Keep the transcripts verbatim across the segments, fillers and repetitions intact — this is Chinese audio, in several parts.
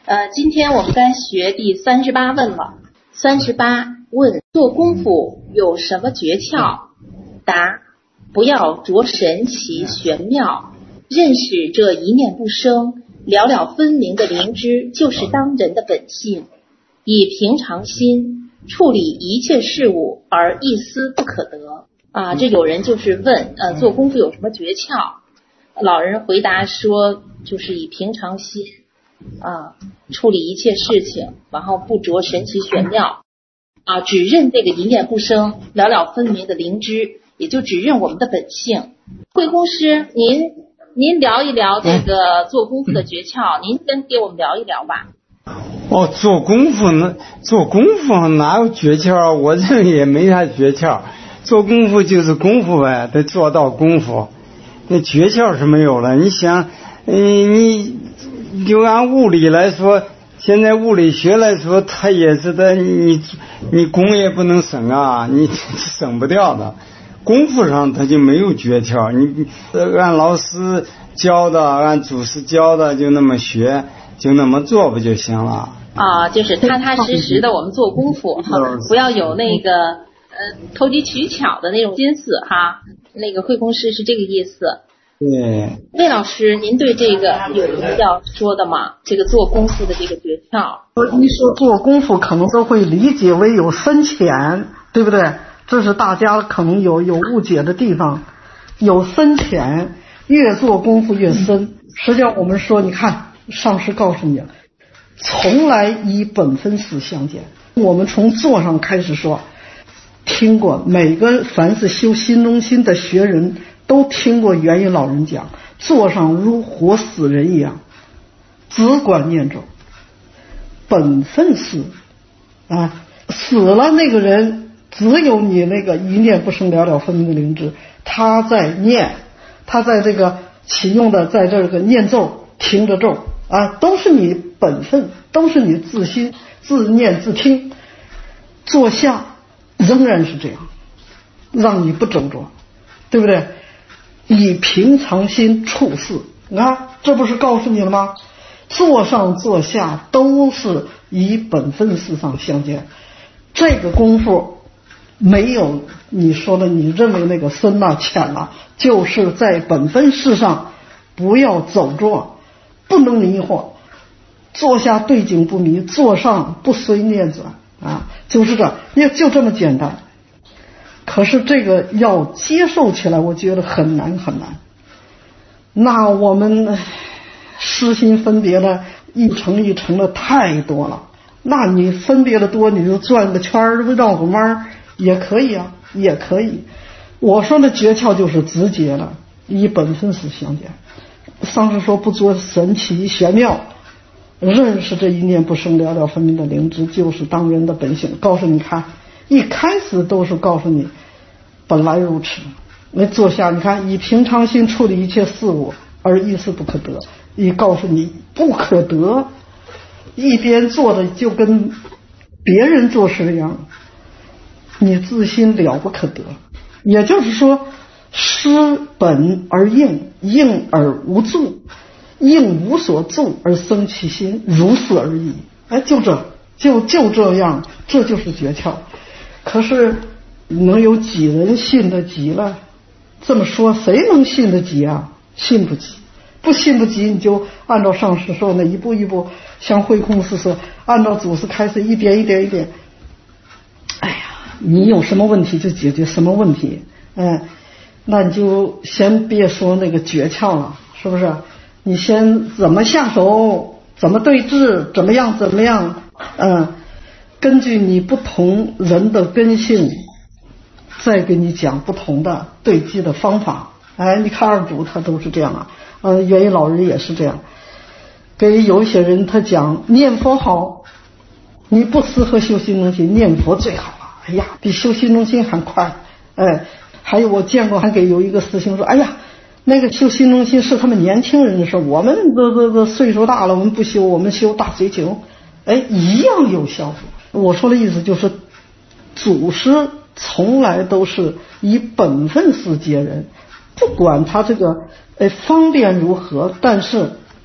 呃，今天我们该学第三十八问了。三十八问：做功夫有什么诀窍？答：不要着神奇玄妙，认识这一念不生、了了分明的灵知，就是当人的本性。以平常心处理一切事物，而一丝不可得。啊，这有人就是问，呃，做功夫有什么诀窍？老人回答说，就是以平常心啊处理一切事情，然后不着神奇玄妙啊，只认这个一念不生、了了分明的灵知，也就只认我们的本性。慧空师，您您聊一聊这个做功夫的诀窍，您先给我们聊一聊吧。 哦，做功夫呢？做功夫哪有诀窍？我这也没啥诀窍。做功夫就是功夫呗，得做到功夫。那诀窍是没有了。你想，嗯，你就按物理来说，现在物理学来说，它也是的，你你功也不能省啊，你省不掉的。功夫上它就没有诀窍，你按老师教的，按祖师教的，就那么学。就那么做不就行了啊？就是踏踏实实的我们做功夫，不要有那个呃投机取巧的那种心思哈。那个慧空师是这个意思。 对。 魏老师，您对这个有什么要说的吗？这个做功夫的这个诀窍。 一说做功夫，可能都会理解为有深浅，对不对？这是大家可能有有误解的地方。有深浅，越做功夫越深。实际上我们说，你看。上师告诉你，从来以本分事相见。我们从座上开始说，听过每个凡是修心中心的学人都听过元宇老人讲，座上如活死人一样，只管念咒，本分事啊，死了那个人只有你那个一念不生了了分明的灵知，他在念，他在这个启用的在这个念咒，听着咒啊，都是你本分，都是你自心自念自听。坐下仍然是这样，让你不走着，对不对？以平常心处事，你看这不是告诉你了吗？坐上坐下都是以本分事上相见。这个功夫没有你说的你认为那个深了浅了，就是在本分事上不要走着，不能迷惑，坐下对景不迷，坐上不随念转啊，就是这，也就这么简单。可是这个要接受起来，我觉得很难很难。那我们失心分别的一层一层的太多了，那你分别的多，你就转个圈儿绕个弯也可以啊，也可以。我说的诀窍就是直接了，以本分事相见。上师说不着神奇玄妙，认识这一念不生了了分明的灵知，就是当人的本性。告诉你看，一开始都是告诉你本来如此。那坐下你看，以平常心处理一切事物，而一事不可得，一告诉你不可得，一边做的就跟别人做事一样，你自心了不可得。也就是说，失本而应，应而无助，应无所助而生其心，如是而已。哎，就这就就这样，这就是诀窍。可是能有几人信得及了？这么说，谁能信得及啊？信不及，不信不及，你就按照上师说的一步一步，像慧空师说，按照祖师开始一点一点一点。哎呀，你有什么问题就解决什么问题，嗯。那你就先别说那个诀窍了，是不是？你先怎么下手，怎么对治，怎么样怎么样，嗯，根据你不同人的根性，再给你讲不同的对治的方法。哎，你看二祖他都是这样啊，呃，元宇老人也是这样。给有一些人他讲念佛好，你不适合修心中心，念佛最好了。哎呀，比修心中心还快，哎。还有我见过还给有一个师兄说，哎呀，那个修心中心是他们年轻人的事，我们都都都岁数大了，我们不修，我们修大随求，哎，一样有效果。我说的意思就是，祖师从来都是以本分事接人，不管他这个哎方便如何，但是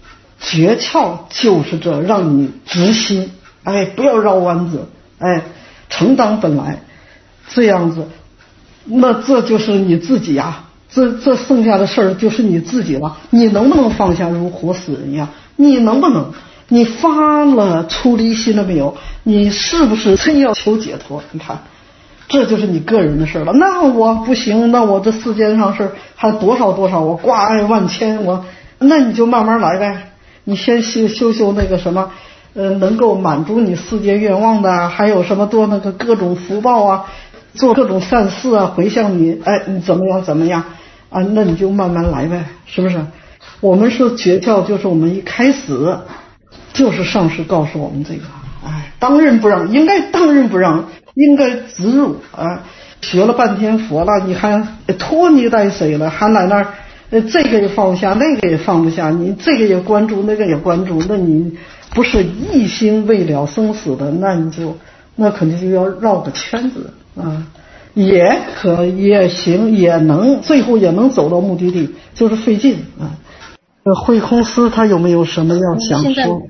诀窍就是这，让你直心，哎，不要绕弯子，哎，承当本来，这样子，那这就是你自己啊，这这剩下的事儿就是你自己了。你能不能放下如活死人呀？你能不能？你发了出离心了没有？你是不是真要求解脱？你看，这就是你个人的事了。那我不行，那我这世间上事还多少多少，我挂碍万千，我那你就慢慢来呗。你先修修修那个什么，呃，能够满足你世界愿望的，还有什么多那个各种福报啊，做各种善事啊，回向你，哎，你怎么样怎么样啊？那你就慢慢来呗，是不是？我们说诀窍就是我们一开始就是上师告诉我们这个，哎，当仁不让，应该当仁不让，应该直入啊。学了半天佛了，你还拖泥带水了，还在那儿。呃，这个也放不下，那个也放不下，你这个也关注，那个也关注，那你不是一心为了生死的，那你就那肯定就要绕个圈子啊，也可也行，也能最后也能走到目的地，就是费劲啊。呃，慧空师他有没有什么要想说？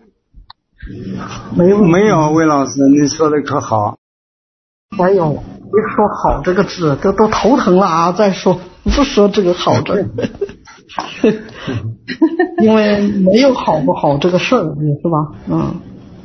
没有， 没有，魏老师，你说的可好。 还有，别说好这个字，都都头疼了啊！再说。不说这个好字，因为没有好不好这个事儿，是吧？嗯，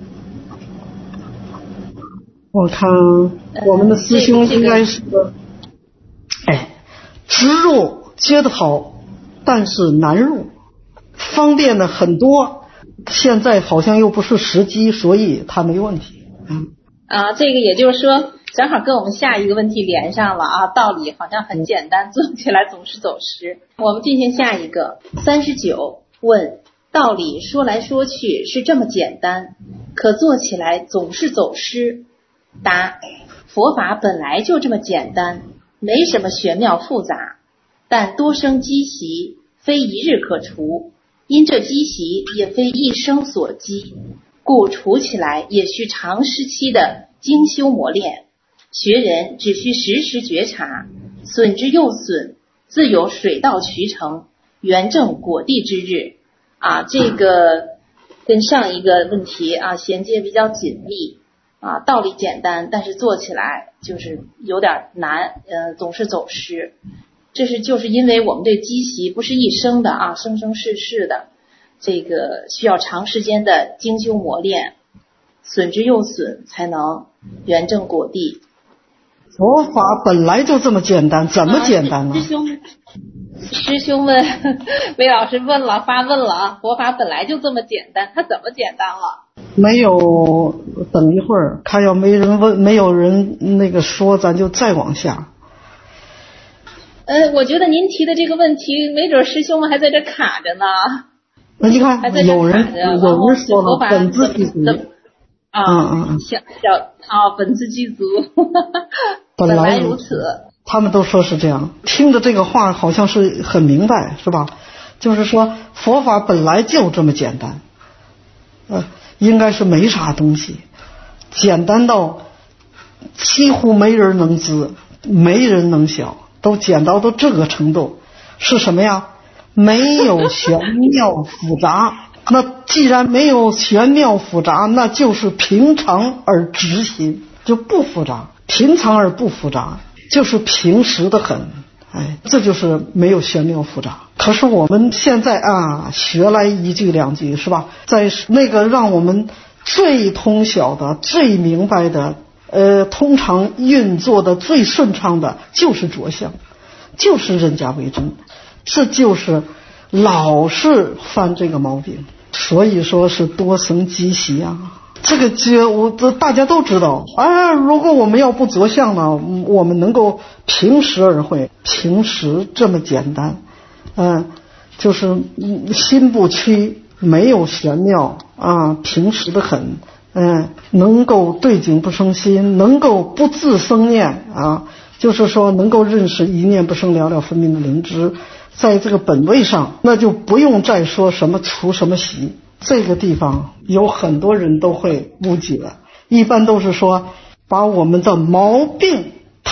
我看我们的师兄应该是，哎，直入接得好，但是难入，方便的很多，现在好像又不是时机，所以他没问题。嗯， 啊，这个也就是说。正好跟我们下一个问题连上了啊，道理好像很简单，做起来总是走失。我们进行下一个三十九问，道理说来说去是这么简单，可做起来总是走失。答：佛法本来就这么简单，没什么玄妙复杂，但多生积习，非一日可除，因这积习也非一生所积，故除起来也需长时期的精修磨练。学人只需时时觉察，损之又损，自有水到渠成，圆正果地之日。啊，这个跟上一个问题啊衔接比较紧密啊，道理简单，但是做起来就是有点难，呃，总是走失。这是就是因为我们这积习不是一生的啊，生生世世的，这个需要长时间的精修磨练，损之又损，才能圆正果地。 佛法本来就这么简单，怎么简单呢？ 啊、师兄师兄们，魏老师问了，发问了啊！佛法本来就这么简单，它怎么简单了？ 没有，等一会儿，看要没人问，没有人那个说，咱就再往下。 呃，我觉得您提的这个问题，没准师兄们还在这卡着呢。 那你看，有人有人说了，本自具足。 啊，嗯嗯，小小啊，本自具足，本来如此。 他们都说是这样，听着这个话好像是很明白，是吧？就是说佛法本来就这么简单，呃，应该是没啥东西，简单到几乎没人能知，没人能晓，都简到到这个程度，是什么呀？没有玄妙复杂。那既然没有玄妙复杂，那就是平常而直心，就不复杂，平常而不复杂，就是平实的很。哎，这就是没有玄妙复杂。可是我们现在啊，学来一句两句，是吧？在那个让我们最通晓的、最明白的，呃，通常运作的最顺畅的，就是着相，就是人家为真，这就是老是犯这个毛病。所以说是多生积习啊，这个觉我这大家都知道啊。如果我们要不着相呢，我们能够平时而会，平时这么简单，嗯，就是心不屈，没有玄妙啊，平时的很，嗯，能够对境不生心，能够不自生念啊，就是说能够认识一念不生了了分明的灵知。在这个本位上，那就不用再说什么除什么习，这个地方有很多人都会误解，一般都是说把我们的毛病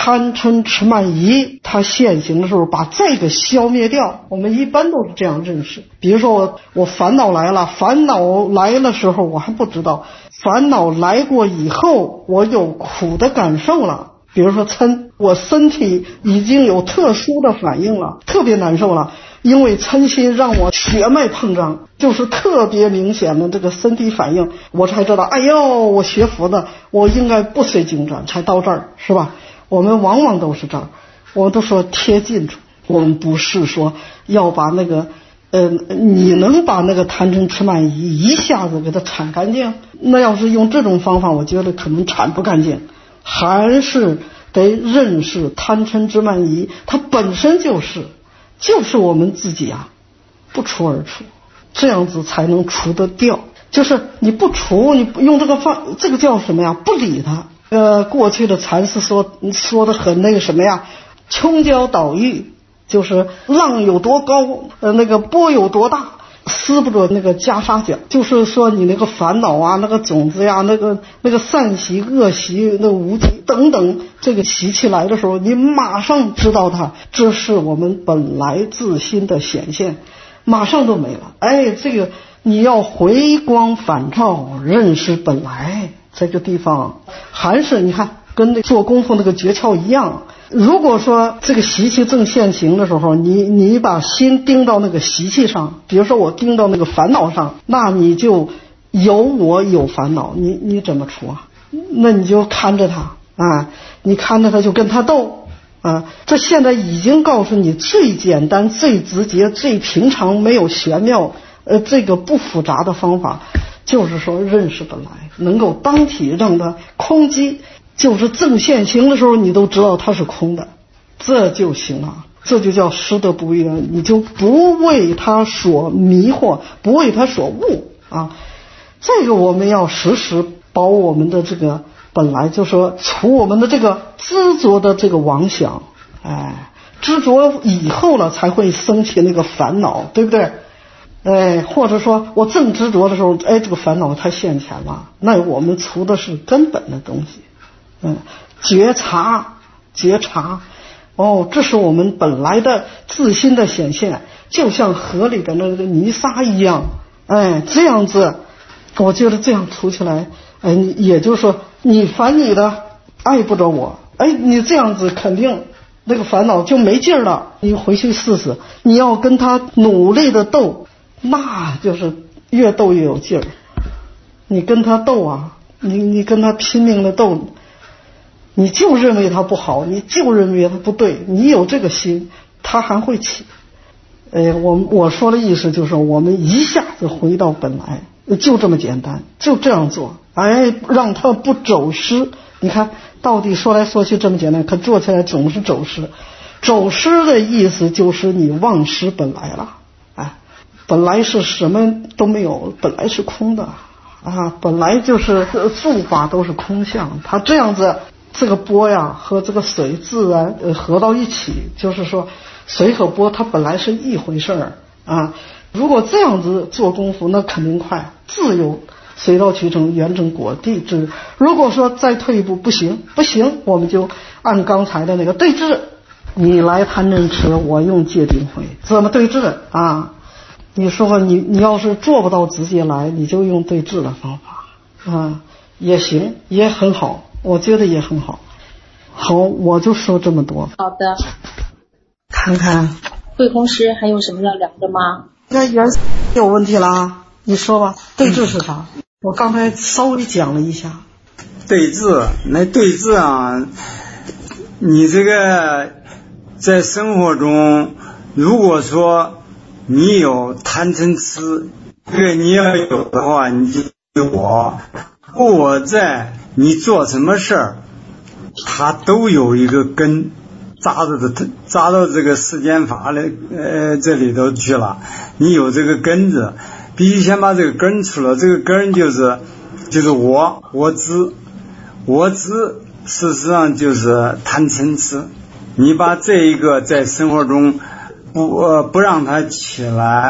贪嗔痴慢疑它现行的时候，把这个消灭掉。我们一般都是这样认识。比如说我我烦恼来了，烦恼来的时候我还不知道，烦恼来过以后我有苦的感受了。比如说嗔，我身体已经有特殊的反应了，特别难受了，因为嗔心让我血脉膨胀，就是特别明显的这个身体反应，我才知道，哎呦，我学佛的，我应该不随经转，才到这儿，是吧？我们往往都是这儿，我都说贴近处，我们不是说要把那个呃，你能把那个贪嗔痴慢疑一下子给它铲干净？那要是用这种方法，我觉得可能铲不干净，还是得认识贪嗔痴慢疑，它本身就是就是我们自己啊，不除而出，这样子才能除得掉。就是你不除，你用这个方，这个叫什么呀？不理它。呃，过去的禅师说说的很那个什么呀，穷郊岛屿，就是浪有多高，呃，那个波有多大，撕不着那个袈裟角。就是说你那个烦恼啊，那个种子呀，那个那个善习、恶习、那个无记等等，这个习气来的时候，你马上知道它，这是我们本来自心的显现，马上都没了。哎，这个你要回光返照，认识本来。这个地方还是你看跟那做功夫那个诀窍一样，如果说这个习气正现行的时候，你你把心盯到那个习气上，比如说我盯到那个烦恼上，那你就有我有烦恼，你你怎么除啊？那你就看着他啊，你看着他就跟他斗啊。这现在已经告诉你最简单、最直接、最平常、没有玄妙，呃，这个不复杂的方法。就是说认识本来，能够当体让它空寂，就是正现行的时候你都知道它是空的，这就行了，这就叫失得不遇，你就不为它所迷惑，不为它所误啊。这个我们要时时保我们的这个本来，就说除我们的这个执着的这个妄想，哎，执着以后了才会升起那个烦恼，对不对？哎，或者说我正执着的时候，哎，这个烦恼它现前了，那我们除的是根本的东西，嗯，觉察，觉察，哦，这是我们本来的自心的显现，就像河里的那个泥沙一样，哎，这样子，我觉得这样除起来，哎，也就是说，你烦你的，爱不着我，哎，你这样子肯定那个烦恼就没劲儿了，你回去试试，你要跟他努力的斗。那就是越斗越有劲儿，你跟他斗啊，你你跟他拼命的斗，你就认为他不好，你就认为他不对，你有这个心，他还会起。哎，我我说的意思就是我们一下子回到本来，就这么简单，就这样做，哎，让他不走失。你看到底说来说去这么简单，可做起来总是走失。走失的意思就是你忘失本来了。本来是什么都没有，本来是空的啊，本来就是诸法都是空相。它这样子，这个波呀和这个水自然呃合到一起，就是说水和波它本来是一回事儿啊。如果这样子做功夫，那肯定快，自有水到渠成，圆成果地之。如果说再退一步不行，不行，我们就按刚才的那个对峙，你来贪嗔痴，我用戒定慧，怎么对峙啊？你说你你要是做不到直接来，你就用对治的方法啊，也行，也很好，我觉得也很好。好，我就说这么多。 好的， 看看慧空师还有什么要聊的吗？ 那原有问题了，你说吧。对治是啥？我刚才稍微讲了一下。 对治，那对治啊，你这个在生活中，如果说你有贪嗔痴，这个你要有的话，你就有我，我在你做什么事儿，它都有一个根扎到的，扎到这个世间法的呃这里头去了。你有这个根子，必须先把这个根除了。这个根就是就是我我执，我执事实上就是贪嗔痴。你把这一个在生活中不呃不让它起来，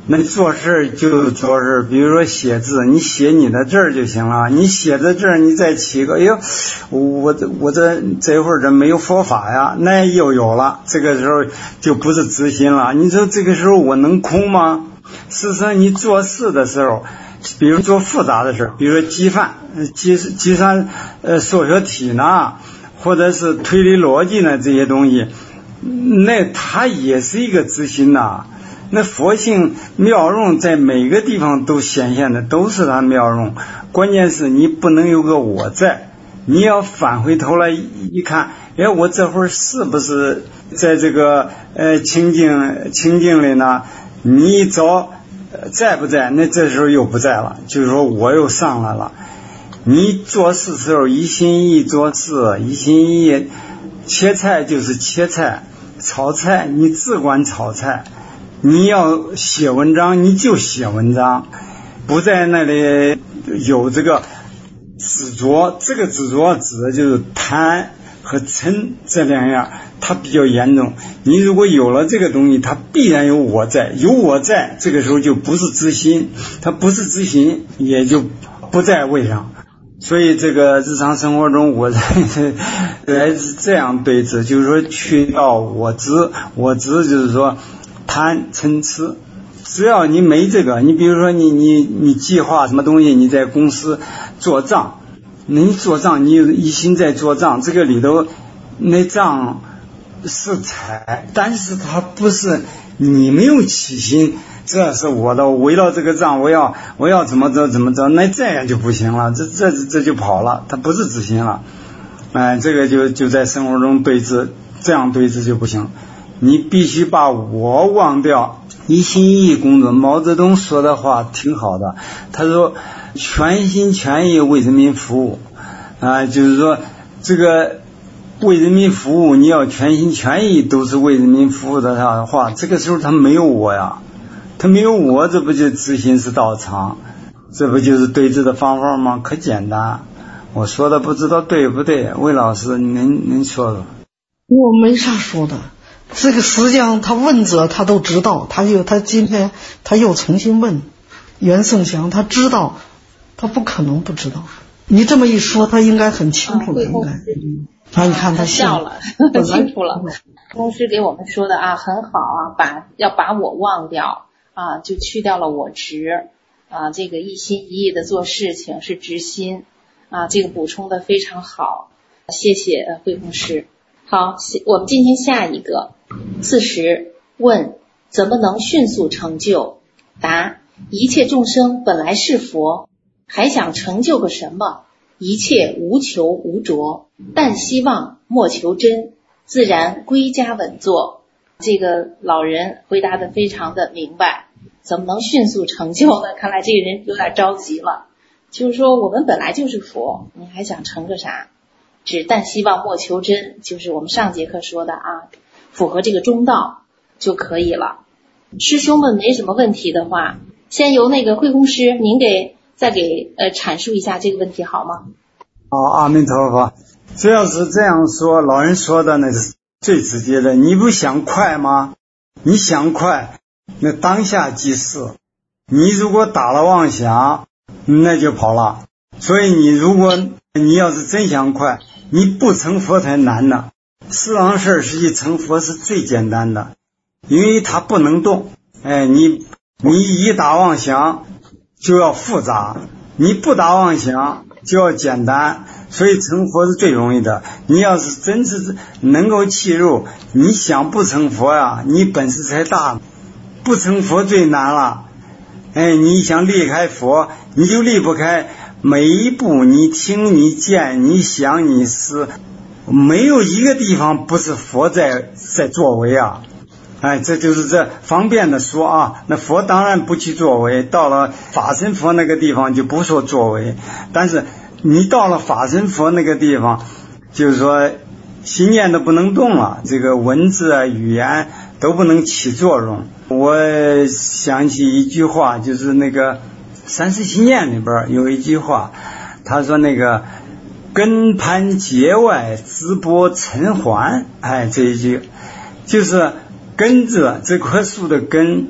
那做事就做事，比如说写字，你写你的字儿就行了。你写的字儿，你再起个，哎呦，我这我这这会儿这没有佛法呀，那又有了。这个时候就不是自心了。你说这个时候我能空吗？事实上，你做事的时候，比如做复杂的事，比如说计算、计计算呃数学题呢，或者是推理逻辑呢这些东西，那它也是一个自心呐。那佛性妙用在每个地方都显现的，都是它妙用。关键是你不能有个我在，你要返回头来一看，哎，我这会儿是不是在这个呃清净清净里呢？你一找在不在，那这时候又不在了，就是说我又上来了。你做事时候一心一意做事，一心一意切菜就是切菜，炒菜你只管炒菜。你要写文章你就写文章，不在那里有这个执着。这个执着指的就是贪和嗔这两样，它比较严重。你如果有了这个东西，它必然有我在，有我在，这个时候就不是自心，它不是自心，也就不在位上。所以这个日常生活中我来是这样对治，就是说去掉我执，我执就是说贪嗔痴。只要你没这个，你比如说你你你计划什么东西，你在公司做账，那你做账你一心在做账，这个里头那账是财，但是它不是你没有起心，这是我的，围绕这个账我要我要怎么着怎么着，那这样就不行了，这这这就跑了，它不是自心了。哎、呃，这个就就在生活中对峙，这样对峙就不行。你必须把我忘掉，一心一意工作。毛泽东说的话挺好的，他说全心全意为人民服务啊、呃，就是说这个为人民服务，你要全心全意都是为人民服务的话，这个时候他没有我呀，他没有我，这不就自心是道场，这不就是对峙的方法吗？可简单。我说的不知道对不对，魏老师您您说说。 我没啥说的，这个实际上他问者他都知道，他又他今天他又重新问袁胜祥，他知道，他不可能不知道。你这么一说，他应该很清楚了，应该。啊，你看他笑了，清楚了。公师给我们说的啊，很好啊，把要把我忘掉啊，就去掉了我执啊，这个一心一意的做事情是直心啊，这个补充的非常好，谢谢慧公师。好，我们今天下一个四十问，怎么能迅速成就？答：一切众生本来是佛，还想成就个什么？一切无求无着，但希望莫求真，自然归家稳坐。这个老人回答的非常的明白，怎么能迅速成就呢？看来这个人有点着急了，就是说我们本来就是佛，你还想成个啥？只但希望莫求真，就是我们上节课说的啊，符合这个中道就可以了。师兄们没什么问题的话，先由那个慧空师您给再给呃阐述一下这个问题好吗？ 好，阿弥陀佛。只要是这样说，老人说的那是最直接的。你不想快吗？你想快，那当下即是。你如果打了妄想，那就跑了。所以你如果你要是真想快，你不成佛才难呢。四郎事实际成佛是最简单的，因为它不能动。哎，你你一打妄想就要复杂，你不打妄想就要简单，所以成佛是最容易的。你要是真是能够契入，你想不成佛呀，你本事才大，不成佛最难了。哎，你想离开佛，你就离不开。每一步你听你见你想你思，没有一个地方不是佛在在作为啊。哎，这就是这方便的说啊，那佛当然不去作为，到了法身佛那个地方就不说作为，但是你到了法身佛那个地方，就是说心念都不能动了，这个文字啊语言都不能起作用。我想起一句话，就是那个三世心念里边有一句话，他说那个根盘结外直播尘寰，哎，这一句就是根子，这棵树的根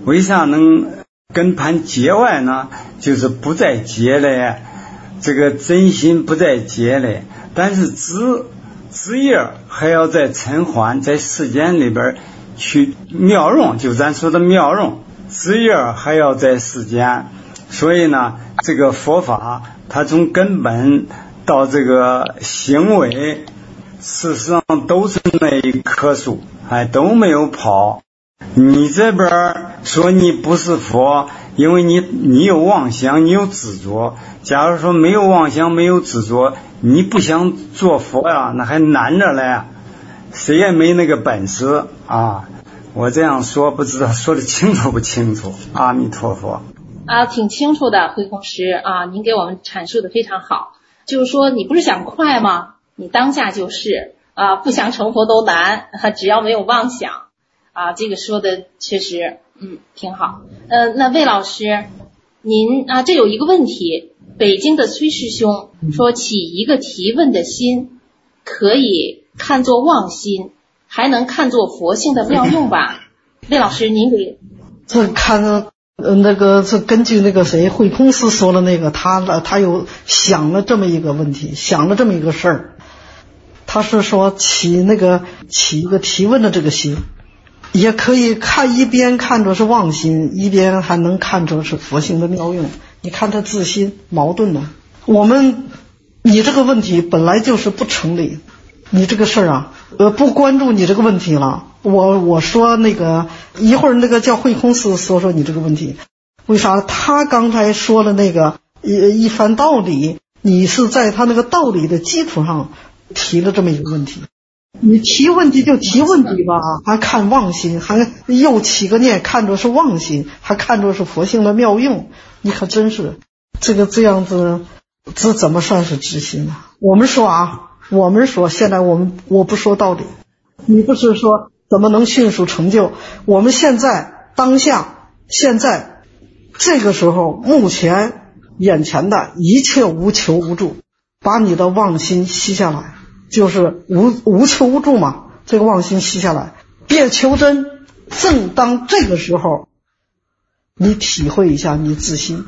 为啥能跟盘结外呢？就是不再结了，这个真心不再结了，但是枝枝叶还要在尘寰，在世间里边去妙用，就咱说的妙用，枝叶还要在世间。所以呢，这个佛法它从根本到这个行为，事实上都是那一棵树，哎，都没有跑。你这边说你不是佛，因为你你有妄想，你有执着。假如说没有妄想，没有执着，你不想做佛呀，那还难着嘞，谁也没那个本事啊。我这样说不知道说的清楚不清楚？阿弥陀佛。 啊，挺清楚的，慧空师啊，您给我们阐述的非常好。就是说，你不是想快吗？你当下就是啊，不想成佛都难，啊、只要没有妄想啊，这个说的确实嗯挺好。呃，那魏老师，您啊，这有一个问题，北京的崔师兄说起一个提问的心，可以看作妄心，还能看作佛性的妙用吧？魏老师，您给这看着。呃，那个是根据那个谁慧空师说的那个，他他有想了这么一个问题，想了这么一个事儿。他是说起那个起一个提问的这个心，也可以看一边看作是妄心，一边还能看作是佛性的妙用。你看他自心矛盾呢。我们你这个问题本来就是不成立，你这个事儿啊，呃，不关注你这个问题了。我我说那个一会儿那个叫慧空师说说你这个问题，为啥他刚才说了那个一一番道理，你是在他那个道理的基础上提了这么一个问题。你提问题就提问题吧，还看妄心，还又起个念看作是妄心，还看作是佛性的妙用，你可真是这个这样子，这怎么算是知心呢？我们说啊，我们说现在我们我不说道理，你不是说怎么能迅速成就？我们现在当下现在这个时候目前眼前的一切无求无助，把你的妄心吸下来，就是无无求无助嘛，这个妄心吸下来，别求真。正当这个时候你体会一下你自心。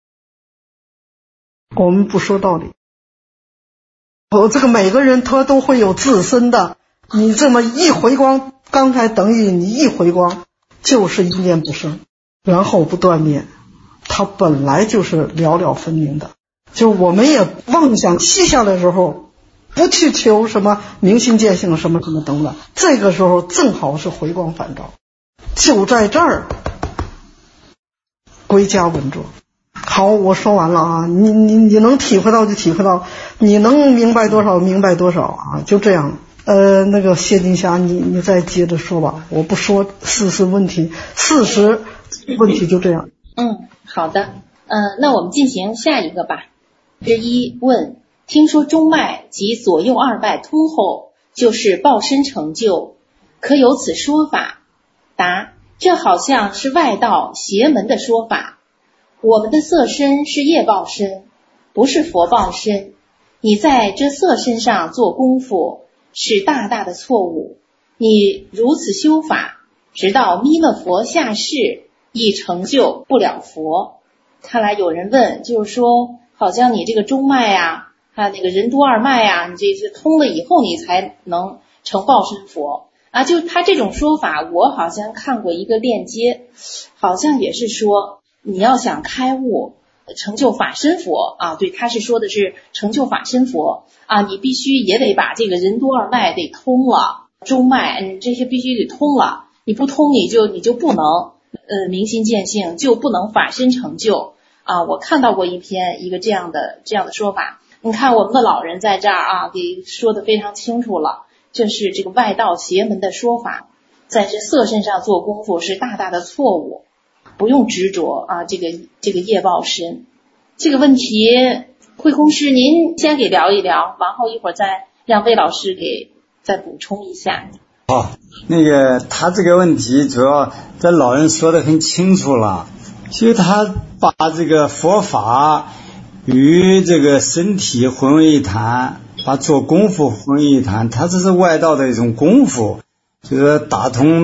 我们不说道理，我这个每个人他都会有自身的，你这么一回光，刚才等于你一回光就是一念不生，然后不断灭，它本来就是了了分明的。就我们也妄想吸下来的时候，不去求什么明心见性什么什么等等，这个时候正好是回光返照，就在这儿归家稳着。好，我说完了啊，你你你能体会到就体会到，你能明白多少明白多少啊，就这样。呃，那个谢金霞，你你再接着说吧，我不说事实问题，事实问题就这样。 嗯，好的，嗯、呃，那我们进行下一个吧。之一问，听说中脉及左右二脉通后就是报身成就，可有此说法？答：这好像是外道邪门的说法。我们的色身是业报身，不是佛报身。你在这色身上做功夫是大大的错误。你如此修法，直到弥勒佛下世亦成就不了佛。看来有人问，就是说好像你这个中脉呀、啊，还有那个任督二脉呀、啊，你这是通了以后你才能成报身佛啊。就他这种说法，我好像看过一个链接，好像也是说你要想开悟成就法身佛啊，对，他是说的是成就法身佛啊，你必须也得把这个任督二脉得通了，中脉嗯这些必须得通了，你不通你就你就不能呃明心见性，就不能法身成就啊。我看到过一篇一个这样的这样的说法，你看我们的老人在这儿啊给说的非常清楚了，这是这个外道邪门的说法，在这色身上做功夫是大大的错误，不用执着啊这个这个业报身。这个问题慧空师您先给聊一聊，然后一会儿再让魏老师给再补充一下。 好，那个他这个问题主要这老人说的很清楚了，其实他把这个佛法与这个身体混为一谈，把做功夫混为一谈，他这是外道的一种功夫，就是打通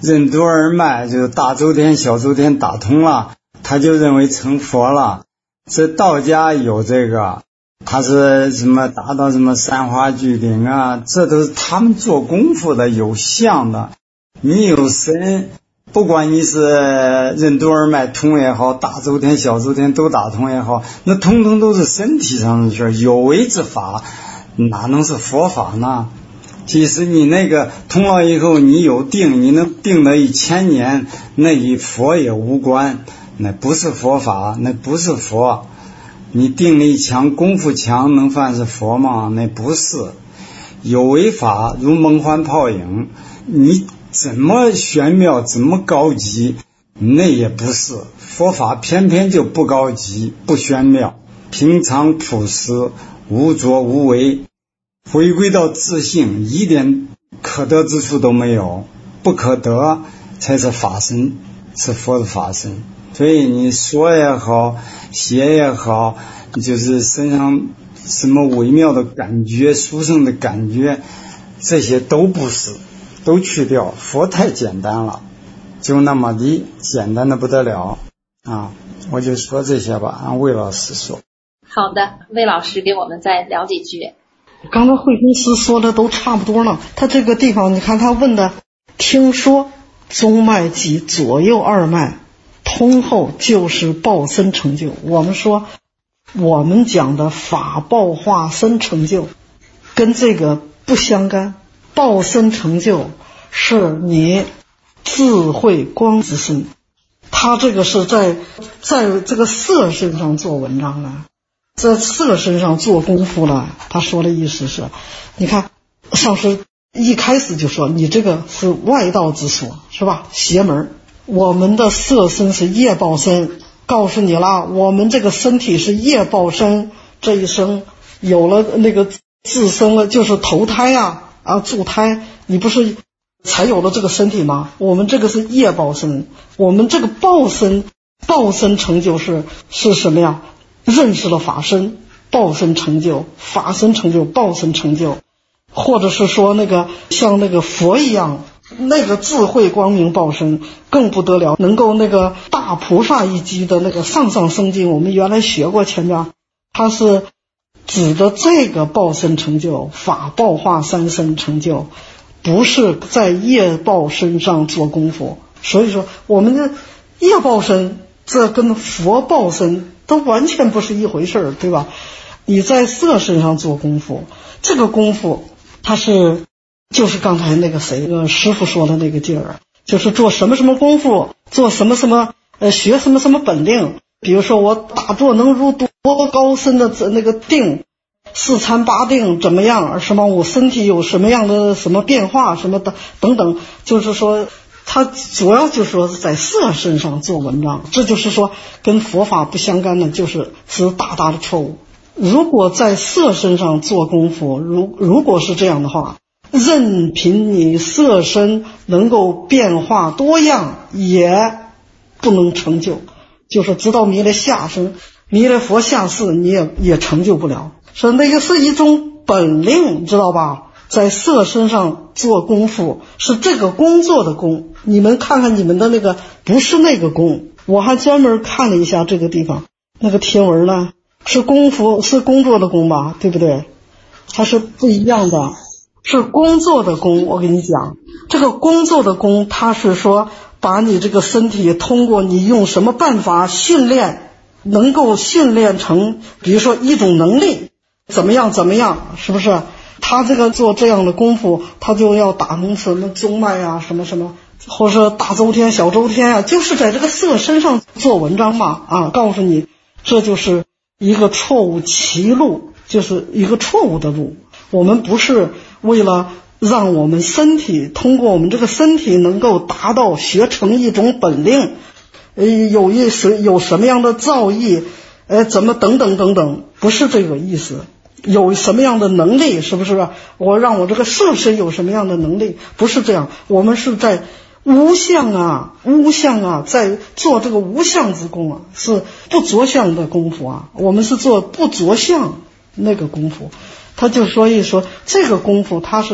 任督二脉，就是大周天小周天打通了，他就认为成佛了。这道家有这个，他是什么达到什么三花聚顶啊，这都是他们做功夫的有相的。你有神，不管你是任督二脉通也好，大周天小周天都打通也好，那通通都是身体上的事，有为之法哪能是佛法呢？即使你那个通了以后你有定，你能定了一千年，那与佛也无关，那不是佛法，那不是佛。你定力强，功夫强，能算是佛吗？那不是。有为法如梦幻泡影，你怎么玄妙，怎么高级，那也不是。佛法偏偏就不高级，不玄妙，平常朴实，无作无为，回归到自性，一点可得之处都没有，不可得才是法身，是佛的法身。所以你说也好，写也好，就是身上什么微妙的感觉，殊胜的感觉，这些都不是，都去掉。佛太简单了，就那么的简单的不得了啊！我就说这些吧，让魏老师说。 好的，魏老师给我们再聊几句。 刚才慧空师说的都差不多了，他这个地方你看他问的，听说中脉及左右二脉通后就是报身成就。我们说我们讲的法报化身成就跟这个不相干，报身成就是你智慧光之身，他这个是在在这个色身上做文章了，在色身上做功夫了。他说的意思是，你看上师一开始就说你这个是外道之说，是吧？邪门。我们的色身是业报身，告诉你了，我们这个身体是业报身，这一生有了那个自生了，就是投胎啊啊助胎，你不是才有了这个身体吗？我们这个是业报身，我们这个报身报身成就是是什么呀？认识了法身，报身成就，法身成就，报身成就，或者是说那个像那个佛一样，那个智慧光明报身更不得了，能够那个大菩萨一级的那个上上生经，我们原来学过前面，它是指的这个报身成就，法报化三身成就，不是在业报身上做功夫。所以说我们的业报身这跟佛报身都完全不是一回事，对吧？你在色身上做功夫，这个功夫它是就是刚才那个谁呃师傅说的那个劲儿，就是做什么什么功夫，做什么什么呃学什么什么本领。比如说我打坐能入多高深的那个定，四禅八定怎么样，什么我身体有什么样的什么变化什么的等等，就是说他主要就是说在色身上做文章，这就是说跟佛法不相干的，就是是大大的错误。如果在色身上做功夫，如如果是这样的话，任凭你色身能够变化多样，也不能成就，就是直到弥勒下生，弥勒佛下世，你也也成就不了。说那个是一种本领，知道吧？在色身上做功夫是这个工作的功，你们看看你们的那个不是那个功。我还专门看了一下这个地方，那个天文呢是功夫是工作的功吧，对不对？它是不一样的，是工作的功。我跟你讲，这个工作的功，它是说把你这个身体通过你用什么办法训练，能够训练成比如说一种能力，怎么样怎么样，是不是？他这个做这样的功夫，他就要打通什么中脉啊什么什么，或者说大周天小周天啊，就是在这个色身上做文章嘛啊！告诉你，这就是一个错误歧路，就是一个错误的路。我们不是为了让我们身体通过我们这个身体能够达到学成一种本领，呃，有一什有什么样的造诣，呃，怎么等等等等，不是这个意思。有什么样的能力，是不是？我让我这个色身有什么样的能力，不是这样。我们是在无相啊，无相啊，在做这个无相之功啊，是不着相的功夫啊。我们是做不着相那个功夫。他就所以说这个功夫它是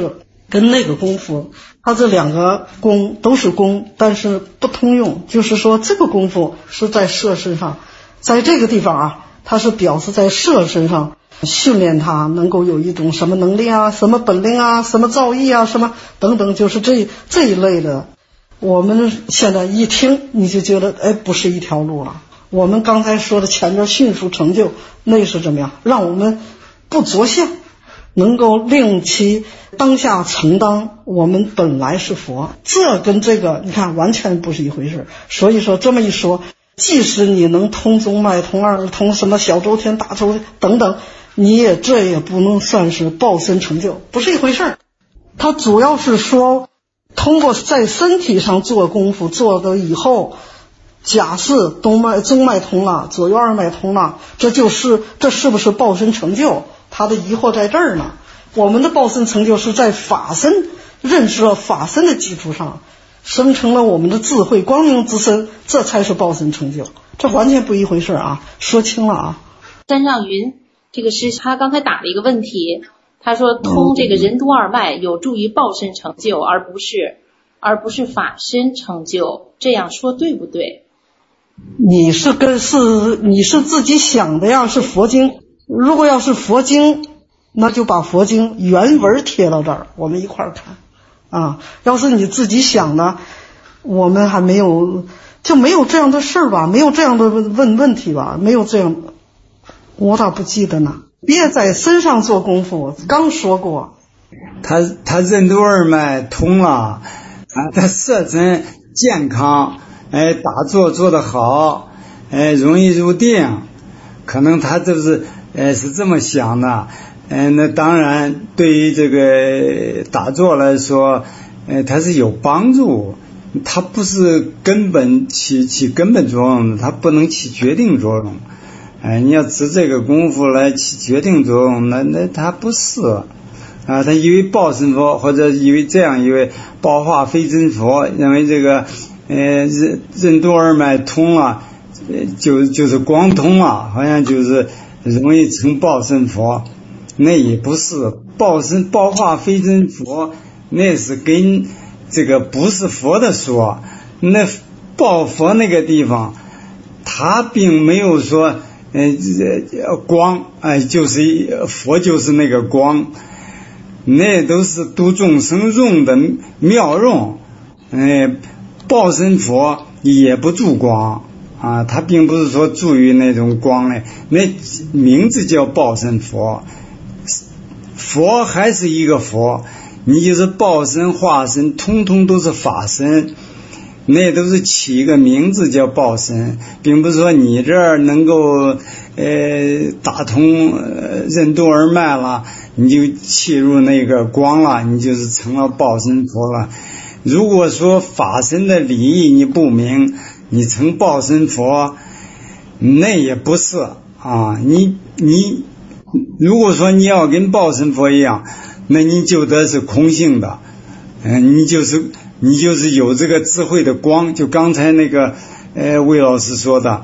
跟那个功夫，它这两个功都是功，但是不通用。就是说这个功夫是在色身上，在这个地方啊，它是表示在色身上训练它能够有一种什么能力啊，什么本领啊，什么造诣啊，什么等等，就是这这一类的。我们现在一听你就觉得哎，不是一条路了。我们刚才说的前面迅速成就，那是怎么样让我们不着相，能够令其当下承当我们本来是佛，这跟这个你看完全不是一回事。所以说这么一说，即使你能通中脉通二通什么小周天大周天等等，你也这也不能算是报身成就，不是一回事。它主要是说通过在身体上做功夫，做的以后假设动脉中脉通了，左右二脉通了，这就是这是不是报身成就？他的疑惑在这儿呢。我们的报身成就是在法身认识了法身的基础上生成了我们的智慧光明之身，这才是报身成就，这完全不一回事啊，说清了啊。 山上云这个师他刚才打了一个问题，他说通这个任督二脉有助于报身成就，而不是而不是法身成就，这样说对不对？ 你是跟是你是自己想的呀，是佛经。如果要是佛经，那就把佛经原文贴到这儿，我们一块儿看啊。要是你自己想的，我们还没有就没有这样的事儿吧，没有这样的问问问题吧，没有这样，我咋不记得呢？别在身上做功夫，刚说过。 他他任督二脉通了啊，他色身健康，哎，打坐做得好，哎，容易入定，可能他就是哎是这么想的。哎，那当然对于这个打坐来说，哎，它是有帮助，它不是根本起起根本作用的，它不能起决定作用。哎，你要持这个功夫来起决定作用，那那它不是啊。他以为报身佛，或者以为这样以为报化非真佛，认为这个呃任任督二脉通了，就就是光通了，好像就是容易成报身佛。那也不是，报身报化非真佛，那是跟这个不是佛的说。那报佛那个地方，他并没有说呃光，哎、呃，就是佛就是那个光，那都是度众生用的妙用。哎、呃，报身佛也不住光啊，他并不是说住于那种光嘞，那名字叫报身佛。佛还是一个佛，你就是报身化身通通都是法身，那都是起一个名字叫报身，并不是说你这儿能够呃打通呃任督二脉了，你就契入那个光了，你就是成了报身佛了。如果说法身的理义你不明，你成报身佛，那也不是啊。你你如果说你要跟报身佛一样，那你就得是空性的，嗯，你就是你就是有这个智慧的光，就刚才那个呃魏老师说的，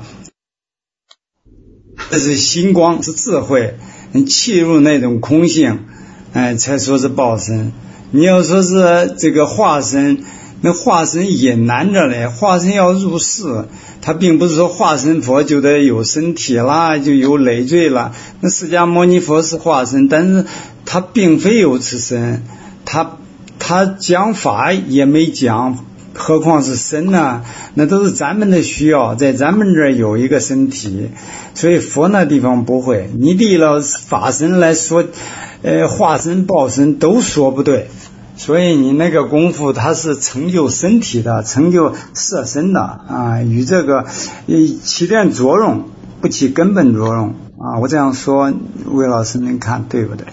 这是心光，是智慧，你契入那种空性，哎，才说是报身。你要说是这个化身，那化身也难着嘞，化身要入世，他并不是说化身佛就得有身体啦，就有累赘了。那释迦牟尼佛是化身，但是他并非有此身，他他讲法也没讲，何况是身呢？那都是咱们的需要，在咱们这儿有一个身体，所以佛那地方不会。你立了法身来说，呃，化身报身都说不对。所以你那个功夫它是成就身体的，成就色身的啊，与这个起点作用，不起根本作用啊。我这样说，魏老师您看对不对？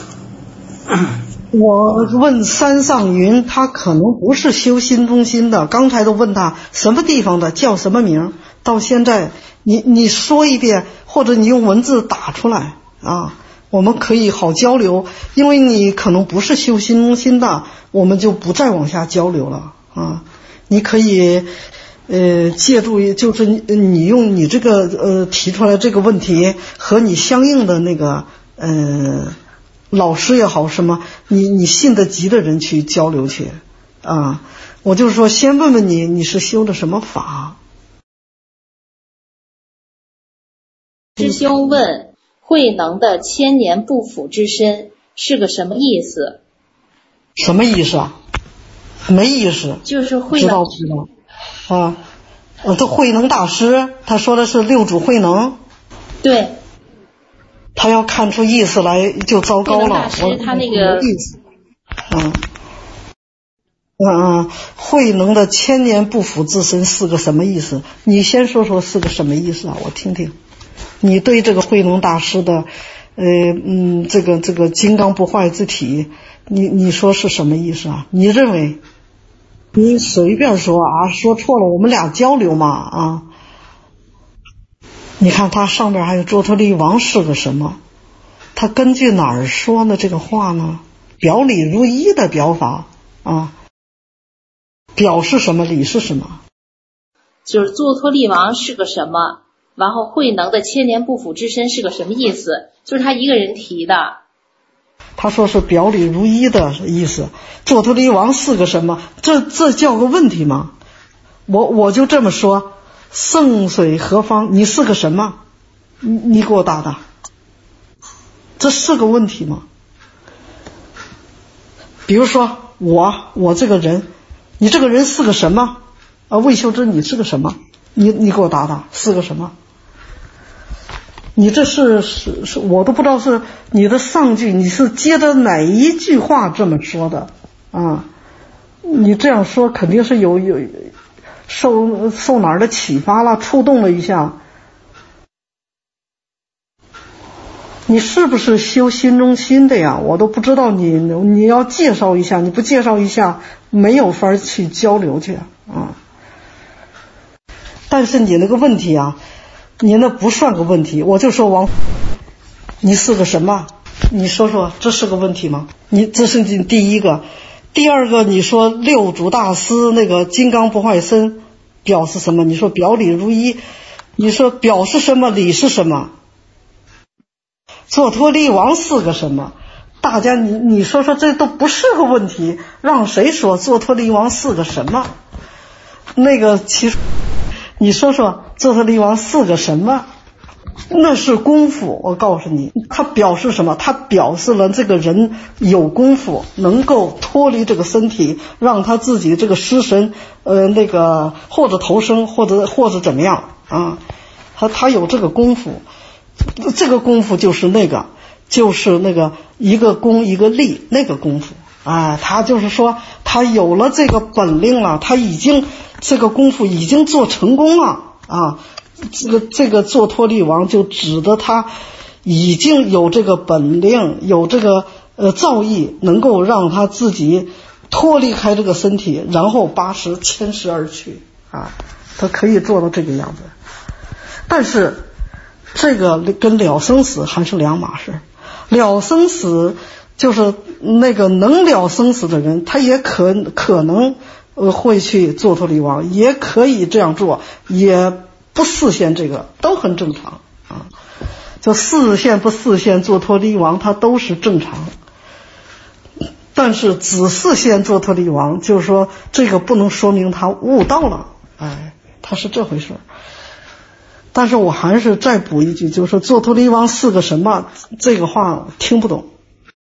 我问山上云，他可能不是修心中心的，刚才都问他什么地方的，叫什么名，到现在你你说一遍，或者你用文字打出来啊，我们可以好交流。因为你可能不是修心中心的，我们就不再往下交流了啊。你可以呃借助，就是你用你这个呃提出来这个问题和你相应的那个呃老师也好什么，你你信得急的人去交流去啊。我就是说，先问问你，你是修的什么法？ 师兄问：慧能的千年不腐之身是个什么意思？ 什么意思啊？没意思。 就是慧能。 知道不知道？啊，呃，这慧能大师他说的是六祖慧能。对。他要看出意思来就糟糕了。慧能大师他那个意思。嗯。嗯嗯，慧能的千年不腐之身是个什么意思？你先说说是个什么意思啊？我听听。你对这个慧能大师的，呃嗯，这个这个金刚不坏之体，你你说是什么意思啊？你认为？你随便说啊，说错了我们俩交流嘛啊。你看他上面还有卓脱利王是个什么？他根据哪儿说的这个话呢？表里如一的表法啊。表是什么？理是什么？ 就是坐脱利王是个什么？然后慧能的千年不腐之身是个什么意思？就是他一个人提的。 他说是表里如一的意思。坐脱利王是个什么？这这叫个问题吗？我我就这么说，圣水何方？你是个什么？你你给我答答，这是个问题吗？比如说我我这个人。你这个人是个什么啊？魏秀芝，你是个什么？你你给我答答，是个什么？你这是是是，我都不知道是你的上句，你是接着哪一句话这么说的啊？你这样说肯定是有有受受哪儿的启发了，触动了一下。你是不是修心中心的呀？我都不知道你，你要介绍一下，你不介绍一下，没有法去交流去啊。但是你那个问题啊，你那不算个问题。我就说王，你是个什么？你说说，这是个问题吗？你这是你第一个，第二个，你说六祖大师那个金刚不坏身表示什么？你说表里如一，你说表是什么？理是什么？坐脱利王是个什么？大家你你说说，这都不是个问题，让谁说坐脱利王是个什么？那个其实你说说坐脱利王是个什么？那是功夫，我告诉你，它表示什么？它表示了这个人有功夫，能够脱离这个身体，让他自己这个失神，呃，那个或者投生，或者或者怎么样啊？他他有这个功夫。这个功夫就是那个，就是那个一个功一个力那个功夫啊，他就是说他有了这个本领了，他已经这个功夫已经做成功了啊。这个这个坐脱利王就指的他已经有这个本领，有这个呃造诣，能够让他自己脱离开这个身体，然后八十千世而去啊，他可以做到这个样子。但是这个跟了生死还是两码事。了生死就是那个能了生死的人，他也可可能呃会去坐脱利王，也可以这样做，也不视现这个，都很正常啊。就视现不视现坐脱利王，它都是正常。但是只视现坐脱利王，就是说这个不能说明他悟道了，哎，他是这回事。但是我还是再补一句，就是说坐脱利王是个什么，这个话听不懂。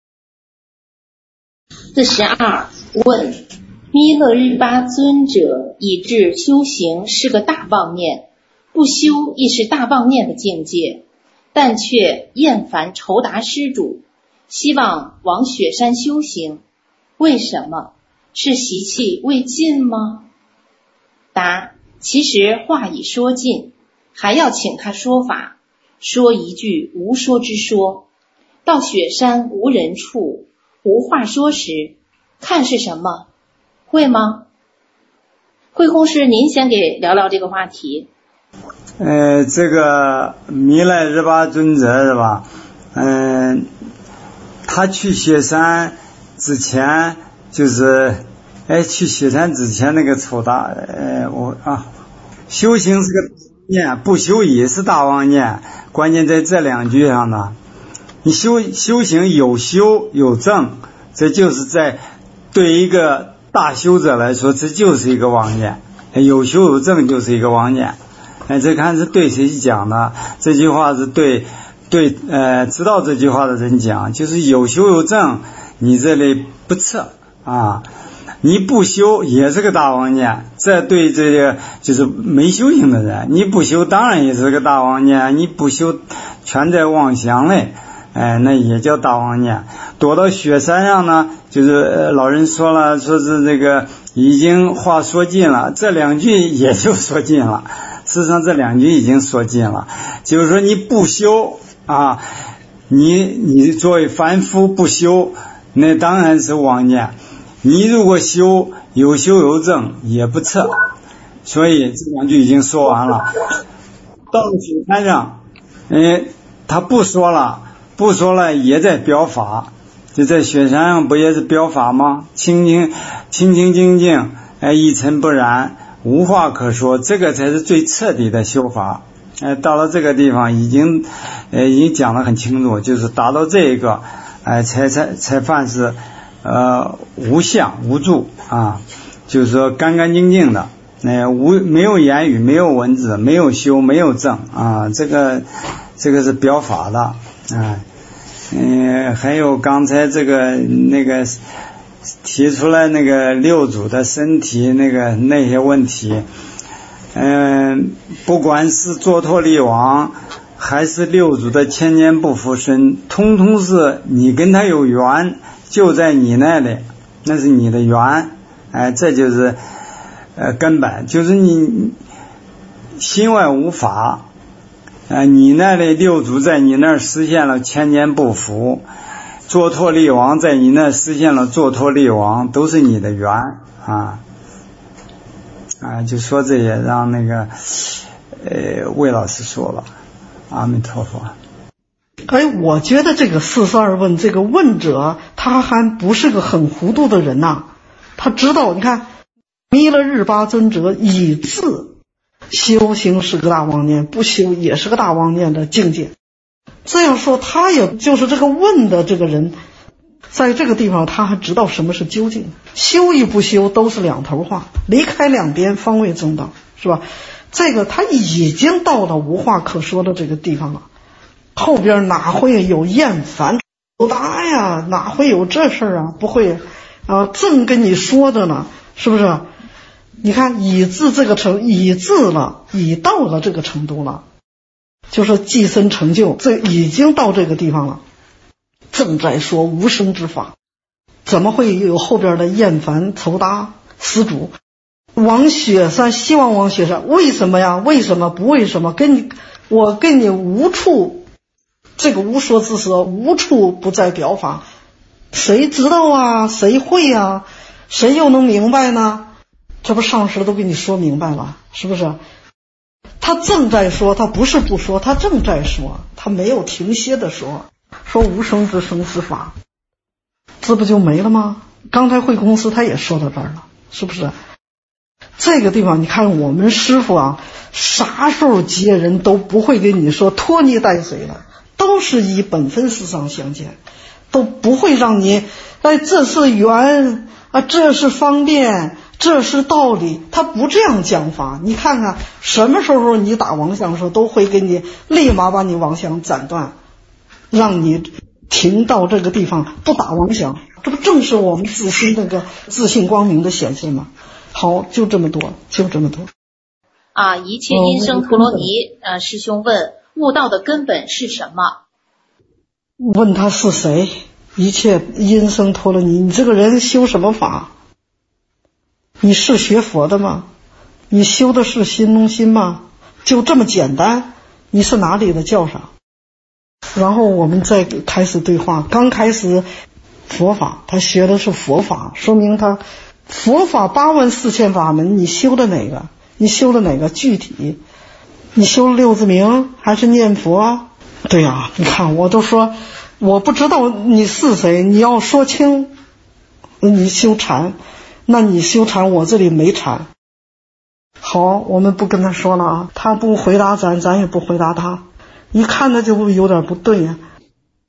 四十二问：弥勒日巴尊者以致修行是个大妄念，不修亦是大妄念的境界，但却厌烦酬答施主，希望往雪山修行，为什么？是习气未尽吗？答：其实话已说尽，还要请他说法，说一句无说之说。到雪山无人处，无话说时，看是什么？会吗？慧空师，您先给聊聊这个话题。 呃，这个弥勒日巴尊者是吧？嗯、呃，他去雪山之前，就是哎，去雪山之前那个抽答，呃，我啊，修行是个念，不修也是大妄念，关键在这两句上呢。 你修修行有修有证，这就是在对一个大修者来说，这就是一个妄念。有修有证就是一个妄念。哎，这看是对谁讲的？这句话是对对呃知道这句话的人讲，就是有修有证，你这里不测啊，你不修也是个大妄念。这对这个就是没修行的人，你不修当然也是个大妄念，你不修全在妄想类。哎，那也叫大妄念。躲到雪山上呢，就是呃老人说了，说是这个已经话说尽了，这两句也就说尽了。事实上这两句已经说尽了，就是说你不修啊，你你作为凡夫不修，那当然是妄念。你如果修有修有证也不测，所以这两句已经说完了。到了雪山上，哎，他不说了。不说了也在表法，就在雪山上不也是表法吗？清清清清净净，哎，一尘不染，无话可说，这个才是最彻底的修法。哎，到了这个地方已经，呃，已经讲得很清楚，就是达到这一个，哎，才才才算是呃无相无住啊，就是说干干净净的，哎，无没有言语，没有文字，没有修，没有证啊，这个这个是表法的。啊，嗯，还有刚才这个那个提出来那个六祖的身体那个那些问题，嗯，不管是坐脱力王还是六祖的千年不腐身，通通是你跟他有缘，就在你那里，那是你的缘，哎，这就是呃根本，就是你心外无法。啊，你那里六祖在你那儿实现了千年不腐，坐脱力王在你那儿实现了坐脱力王，都是你的缘啊啊！就说这也让那个呃魏老师说了，阿弥陀佛。 哎，我觉得这个四十二问这个问者，他还不是个很糊涂的人呐、啊，他知道，你看弥勒日巴尊者以自修行是个大妄念，不修也是个大妄念的境界。这样说，他也就是这个问的这个人，在这个地方他还知道什么是究竟。修与不修都是两头话，离开两边方为正道，是吧？这个他已经到了无话可说的这个地方了，后边哪会有厌烦不大呀？哪会有这事儿啊？不会啊，正跟你说的呢，是不是？你看已至这个程已至了，已到了这个程度了，就是寄生成就，这已经到这个地方了，正在说无生之法，怎么会有后边的厌烦仇搭施主？往雪山，希望往雪山，为什么呀？为什么不为什么？跟你我跟你无处，这个无说之舌，无处不在表法，谁知道啊？谁会啊？谁又能明白呢？这不上师都给你说明白了，是不是？他正在说，他不是不说，他正在说，他没有停歇的说，说无生之生之法，这不就没了吗？刚才慧公司他也说到这儿了，是不是？这个地方你看我们师父啊，啥时候接人都不会跟你说拖泥带水的，都是以本分思想相见，都不会让你哎这是缘啊，这是方便，这是道理，他不这样讲法。你看看什么时候你打妄想的时候，都会给你立马把你妄想斩断，让你停到这个地方不打妄想，这不正是我们自心那个自信光明的显现吗？好，就这么多，就这么多。 啊，一切因生陀罗尼，呃，师兄问悟道的根本是什么？ 问他是谁？一切因生陀罗尼，你这个人修什么法？你是学佛的吗？你修的是心中心吗？就这么简单？你是哪里的教啥？然后我们再开始对话。刚开始佛法，他学的是佛法，说明他佛法八万四千法门，你修的哪个？你修的哪个具体？你修了六字明还是念佛？对呀、啊，你看我都说我不知道你是谁，你要说清。你修禅，那你修禅，我这里没禅。好，我们不跟他说了啊，他不回答咱，咱也不回答他。一看他就有点不对呀、啊。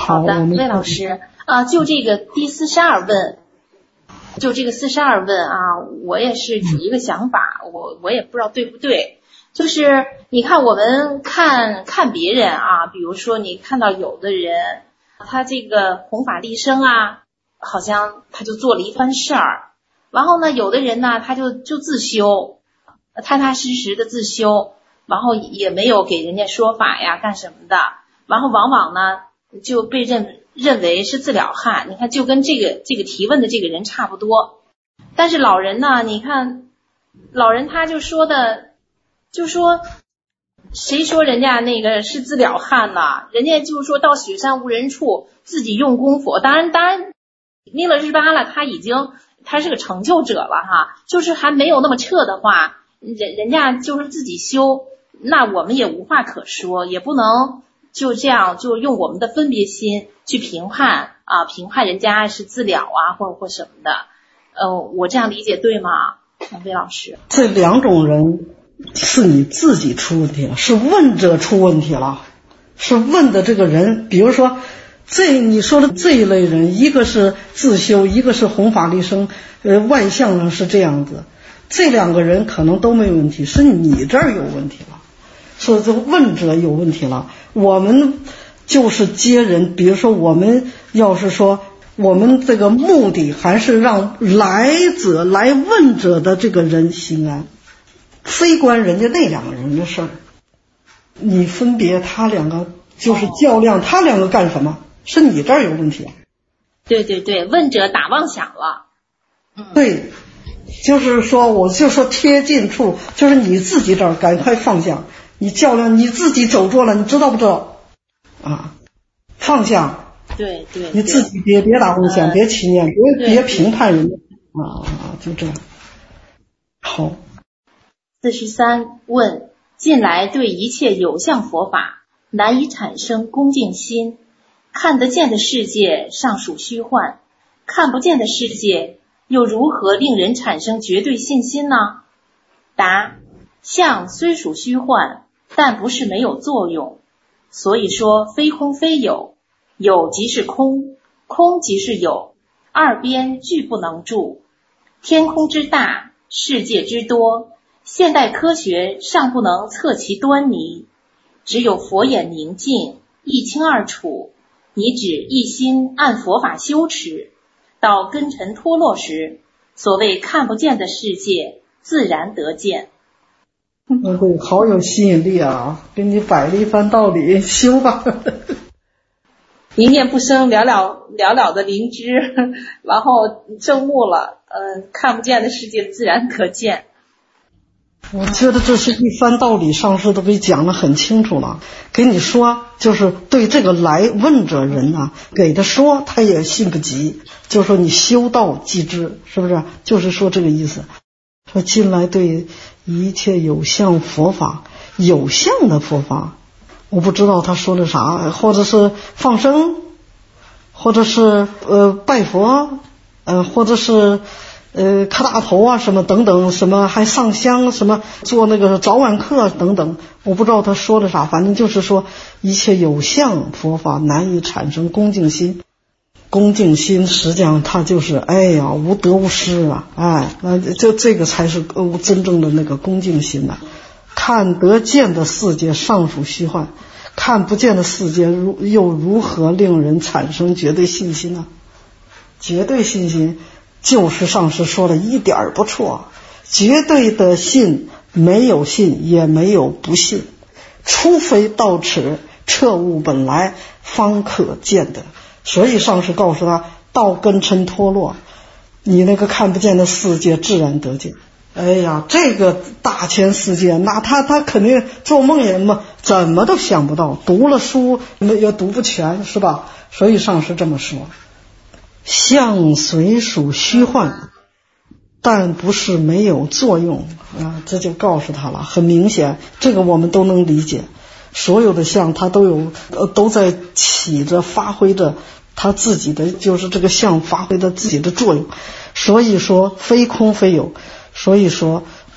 好， 好的， 我们魏老师啊，就这个第四十二问，就这个四十二问啊，我也是有一个想法，我我也不知道对不对。就是你看我们看看别人啊，比如说你看到有的人他这个弘法利生啊，好像他就做了一番事儿，然后呢有的人呢他就就自修，踏踏实实的自修，然后也没有给人家说法呀干什么的，然后往往呢就被认认为是自了汉。你看就跟这个这个提问的这个人差不多。但是老人呢，你看老人他就说的就说谁说人家那个是自了汉呢？人家就是说到雪山无人处，自己用功夫。当然当然弥勒日巴了，他已经他是个成就者了哈，就是还没有那么彻的话，人人家就是自己修，那我们也无话可说，也不能就这样就用我们的分别心去评判啊，评判人家是自了啊或或什么的。呃，我这样理解对吗？魏老师， 这两种人是你自己出问题了，是问者出问题了，是问的这个人。比如说这你说的这一类人，一个是自修，一个是弘法利生，呃，外相上是这样子，这两个人可能都没有问题，是你这儿有问题了，说这问者有问题了。我们就是接人，比如说我们要是说我们这个目的还是让来者来问者的这个人心安，非关人家那两个人的事儿。你分别他两个就是较量，他两个干什么？是你这儿有问题啊。 对对对，问者打妄想了。嗯， 对，就是说我就说贴近处，就是你自己这儿赶快放下，你较量你自己走错了，你知道不知道啊？放下。 对对， 你自己别别打妄想， 呃、 别起念，别别评判人家啊，就这样。好。 四十三问：近来对一切有相佛法难以产生恭敬心，看得见的世界尚属虚幻，看不见的世界又如何令人产生绝对信心呢？答：相虽属虚幻，但不是没有作用。所以说非空非有，有即是空，空即是有，二边俱不能住。天空之大，世界之多，现代科学尚不能测其端倪，只有佛眼明镜，一清二楚。你只一心按佛法修持，到根尘脱落时，所谓看不见的世界自然得见。 嗯，对，好有吸引力啊！给你摆了一番道理，修吧。 一念不生，了了了了的灵芝，然后证悟了，嗯、呃，看不见的世界自然可见。 我觉得这是一番道理，上师都给讲得很清楚了。给你说，就是对这个来问者人啊，给他说他也信不及，就说你修道即知，是不是？就是说这个意思。说近来对一切有相佛法，有相的佛法，我不知道他说的啥，或者是放生，或者是呃拜佛，呃或者是呃磕大头啊什么等等，什么还上香，什么做那个早晚课等等，我不知道他说的啥，反正就是说一切有相佛法难以产生恭敬心。恭敬心实际上它就是哎呀无得无失啊，哎，那就这个才是呃真正的那个恭敬心呐、啊。看得见的世界尚属虚幻，看不见的世界如又如何令人产生绝对信心呢？绝对信心就是上师说的一点不错，绝对的信没有信也没有不信，除非到此彻悟本来方可见的。所以上师告诉他，到根尘脱落，你那个看不见的世界自然得见。哎呀，这个大千世界，那他他肯定做梦也么怎么都想不到，读了书也读不全，是吧？所以上师这么说，相虽属虚幻，但不是没有作用啊，这就告诉他了，很明显，这个我们都能理解。所有的相它都有呃都在起着发挥着它自己的，就是这个相发挥着自己的作用。所以说非空非有，所以说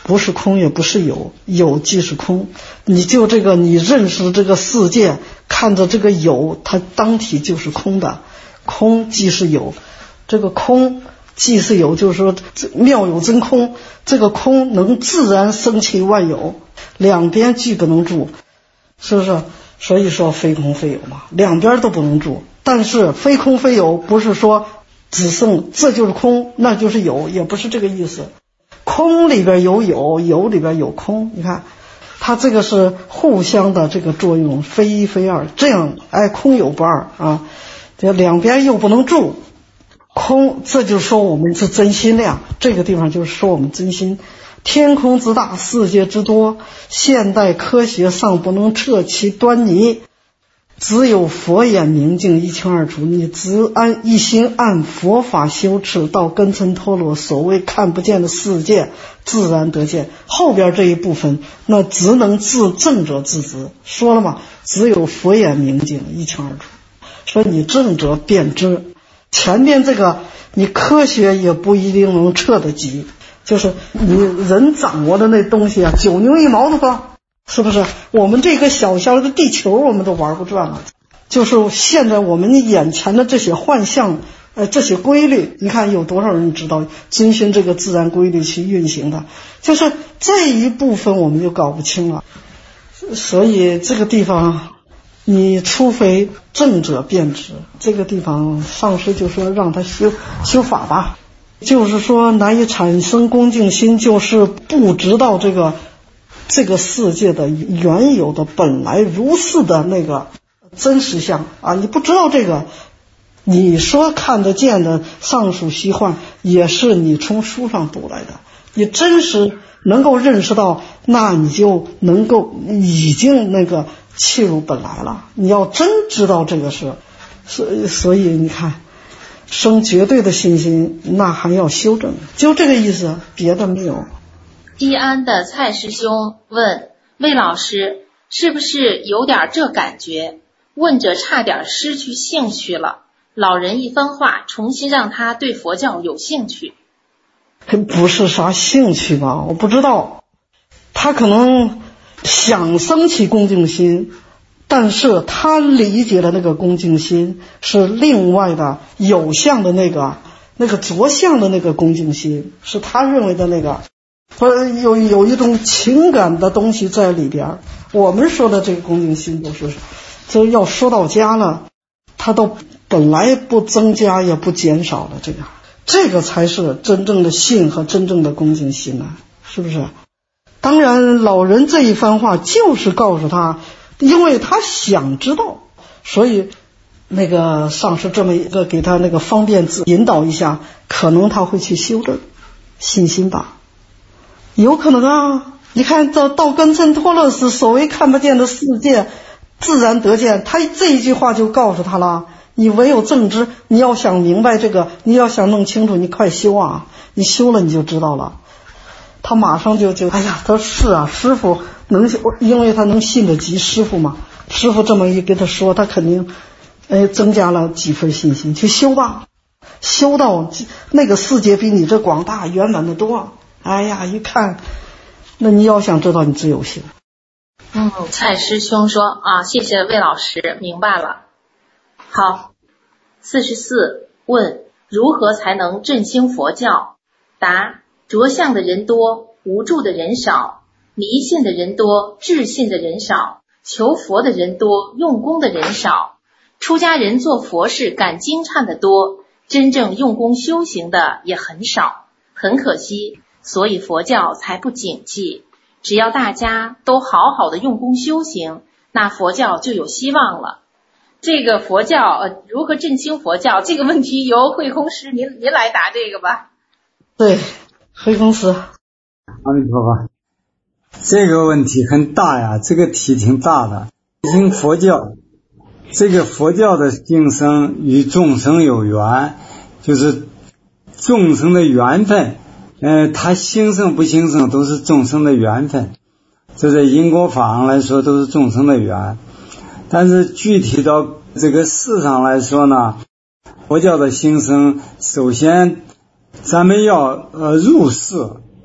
不是空也不是有，有即是空。你就这个你认识这个世界，看着这个有，它当体就是空的，空即是有，这个空即是有，就是说妙有真空，这个空能自然生起万有，两边俱不能住，是不是？所以说非空非有嘛，两边都不能住。但是非空非有不是说只剩这就是空那就是有，也不是这个意思。空里边有有，有里边有空，你看它这个是互相的这个作用，非一非二，这样哎空有不二啊，这两边又不能住。空，这就说我们是真心量，这个地方就是说我们真心。天空之大，世界之多，现代科学尚不能测其端倪，只有佛眼明镜一清二楚。你只按一心按佛法修持，到根尘脱落，所谓看不见的世界自然得见。后边这一部分那只能自正者自知，说了嘛，只有佛眼明镜一清二楚，说你正者便知。前面这个你科学也不一定能测得及，就是你人掌握的那东西啊，九牛一毛的多，是不是？我们这个小小的地球我们都玩不转了，就是现在我们眼前的这些幻象，呃，这些规律，你看有多少人知道遵循这个自然规律去运行的，就是这一部分我们就搞不清了。所以这个地方你除非正者便知，这个地方上师就说让他修修法吧，就是说难以产生恭敬心，就是不知道这个这个世界的原有的本来如是的那个真实相啊，你不知道这个，你说看得见的上属虚幻，也是你从书上读来的，你真实能够认识到，那你就能够已经那个契入本来了。你要真知道这个事，所所以你看生绝对的信心，那还要修正，就这个意思，别的没有。 西安的蔡师兄问魏老师，是不是有点这感觉？问者差点失去兴趣了，老人一番话重新让他对佛教有兴趣。 不是啥兴趣吧，我不知道，他可能想升起恭敬心，但是他理解的那个恭敬心是另外的有相的那个那个着相的那个恭敬心，是他认为的那个，有有一种情感的东西在里边。我们说的这个恭敬心都是就要说到家了，它都本来不增加也不减少的，这个这个才是真正的信和真正的恭敬心啊，是不是？当然老人这一番话就是告诉他，因为他想知道，所以那个上师这么一个给他那个方便字引导一下，可能他会去修正信心吧，有可能啊。你看到到根尘脱落时，所谓看不见的世界自然得见，他这一句话就告诉他了，你唯有正知，你要想明白这个，你要想弄清楚，你快修啊，你修了你就知道了。他马上就就哎呀，他说是啊，师傅能，因为他能信得及师傅嘛，师傅这么一跟他说，他肯定哎增加了几分信心，去修吧，修到那个世界比你这广大圆满的多。哎呀，一看，那你要想知道，你只有修。 嗯，蔡师兄说啊，谢谢魏老师，明白了。好，四十四问如何才能振兴佛教？答：着相的人多，无助的人少；迷信的人多，智信的人少；求佛的人多，用功的人少。出家人做佛事赶经忏的多，真正用功修行的也很少，很可惜，所以佛教才不景气。只要大家都好好的用功修行，那佛教就有希望了。这个佛教呃如何振兴佛教这个问题，由慧空师您您来答这个吧。 对，慧空师。 阿弥陀佛。这个问题很大呀，这个题挺大的。振兴佛教，这个佛教的兴生与众生有缘，就是众生的缘分。呃，它兴盛不兴盛都是众生的缘分，这在因果法上来说都是众生的缘。但是具体到这个事上来说呢，佛教的兴盛，首先咱们要呃入世，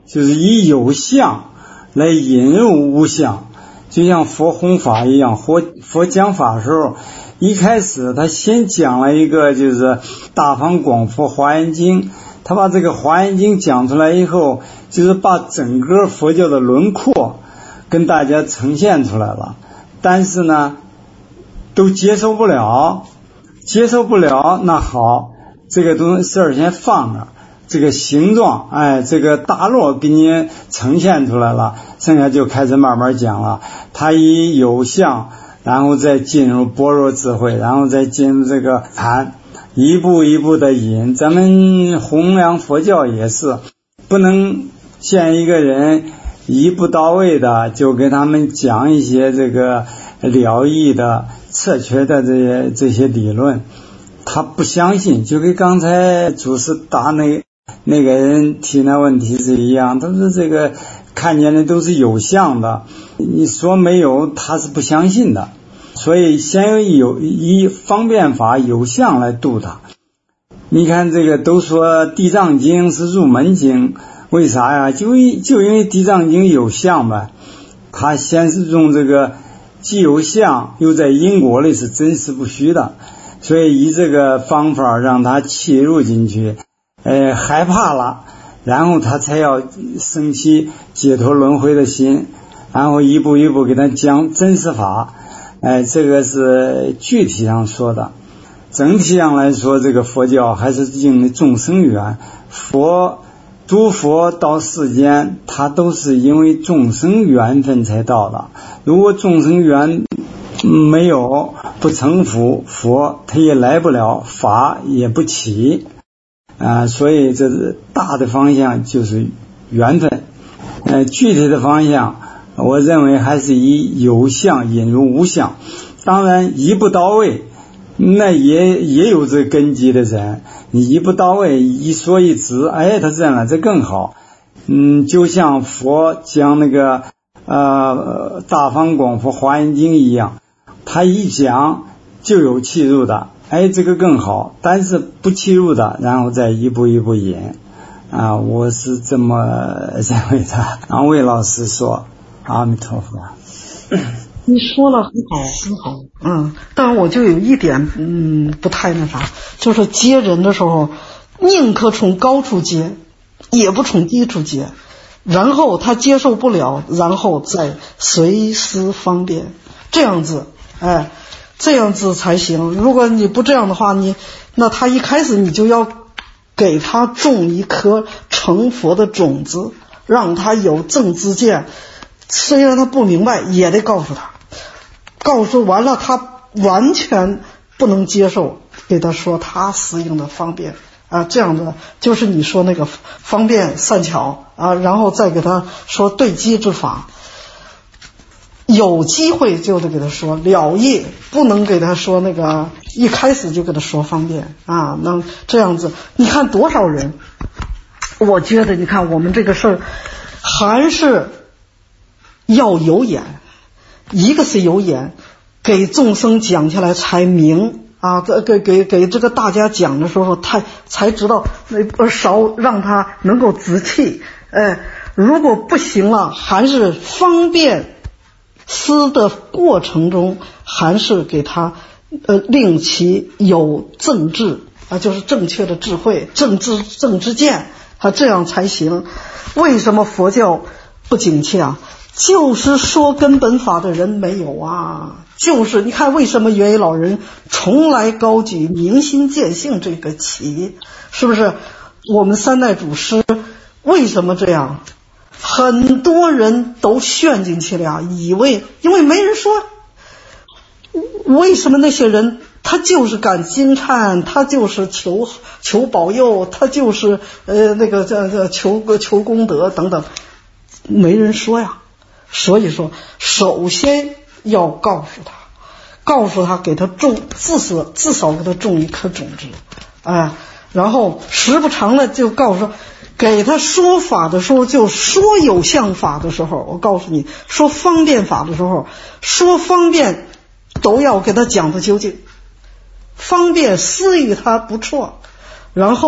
就是以有相来引入无相，就像佛弘法一样，佛佛讲法的时候，一开始他先讲了一个就是大方广佛华严经，他把这个华严经讲出来以后，就是把整个佛教的轮廓跟大家呈现出来了，但是呢都接受不了，接受不了，那好，这个东西事儿先放着，这个形状，哎，这个大落给你呈现出来了，剩下就开始慢慢讲了。他以有相，然后再进入般若智慧，然后再进入这个禅，一步一步的引。咱们弘扬佛教也是，不能见一个人一步到位的就给他们讲一些这个了义的、彻缺的这些这些理论，他不相信，就跟刚才主持答那那个人提那问题是一样，他说这个看见的都是有相的，你说没有，他是不相信的。所以先有以方便法有相来度他。你看这个都说地藏经是入门经，为啥呀？就就因为地藏经有相呗，他先是用这个既有相又在因果里是真实不虚的，所以以这个方法让他切入进去，呃，害怕了，然后他才要升起解脱轮回的心，然后一步一步给他讲真实法。哎，这个是具体上说的。整体上来说，这个佛教还是因为众生缘，佛诸佛到世间，他都是因为众生缘分才到的。如果众生缘没有，不成佛，佛他也来不了，法也不起啊、呃。所以这是大的方向就是缘分，呃，具体的方向，我认为还是以有相引入无相。当然一步到位，那也也有这根基的人，你一步到位，一说一指，哎，他认了，这更好。嗯，就像佛讲那个呃大方广佛华严经一样，他一讲就有契入的，哎，这个更好。但是不契入的，然后再一步一步引啊，我是这么认为的。安慰老师说，阿弥陀佛。 你说了很好，很好，嗯，但是我就有一点，嗯，不太那啥，就是接人的时候，宁可从高处接，也不从低处接，然后他接受不了，然后再随时方便，这样子，哎，这样子才行。如果你不这样的话，你那他一开始你就要给他种一颗成佛的种子，让他有正知见。虽然他不明白，也得告诉他，告诉完了他完全不能接受，给他说他适应的方便啊，这样的就是你说那个方便善巧啊，然后再给他说对机之法，有机会就得给他说了义，不能给他说那个一开始就给他说方便啊，那这样子你看多少人，我觉得你看我们这个事儿还是要有眼，一个是有眼，给众生讲起来才明啊，给给给这个大家讲的时候，他才知道那少让他能够仔气。哎，如果不行了，还是方便思的过程中，还是给他呃令其有正智啊，就是正确的智慧、正知正知见啊，这样才行。为什么佛教不景气啊？就是说根本法的人没有啊，就是你看为什么元一老人从来高举明心见性这个旗，是不是？我们三代祖师为什么这样？很多人都陷进去了，以为因为没人说，为什么那些人他就是敢金忏，他就是求求保佑，他就是呃那个这这求求功德等等，没人说呀。所以说首先要告诉他，告诉他给他种至少至少给他种一颗种子，哎，然后时不常的就告诉他，给他说法的时候就说有相法的时候，我告诉你说方便法的时候，说方便都要给他讲的究竟，方便施予他不错，然后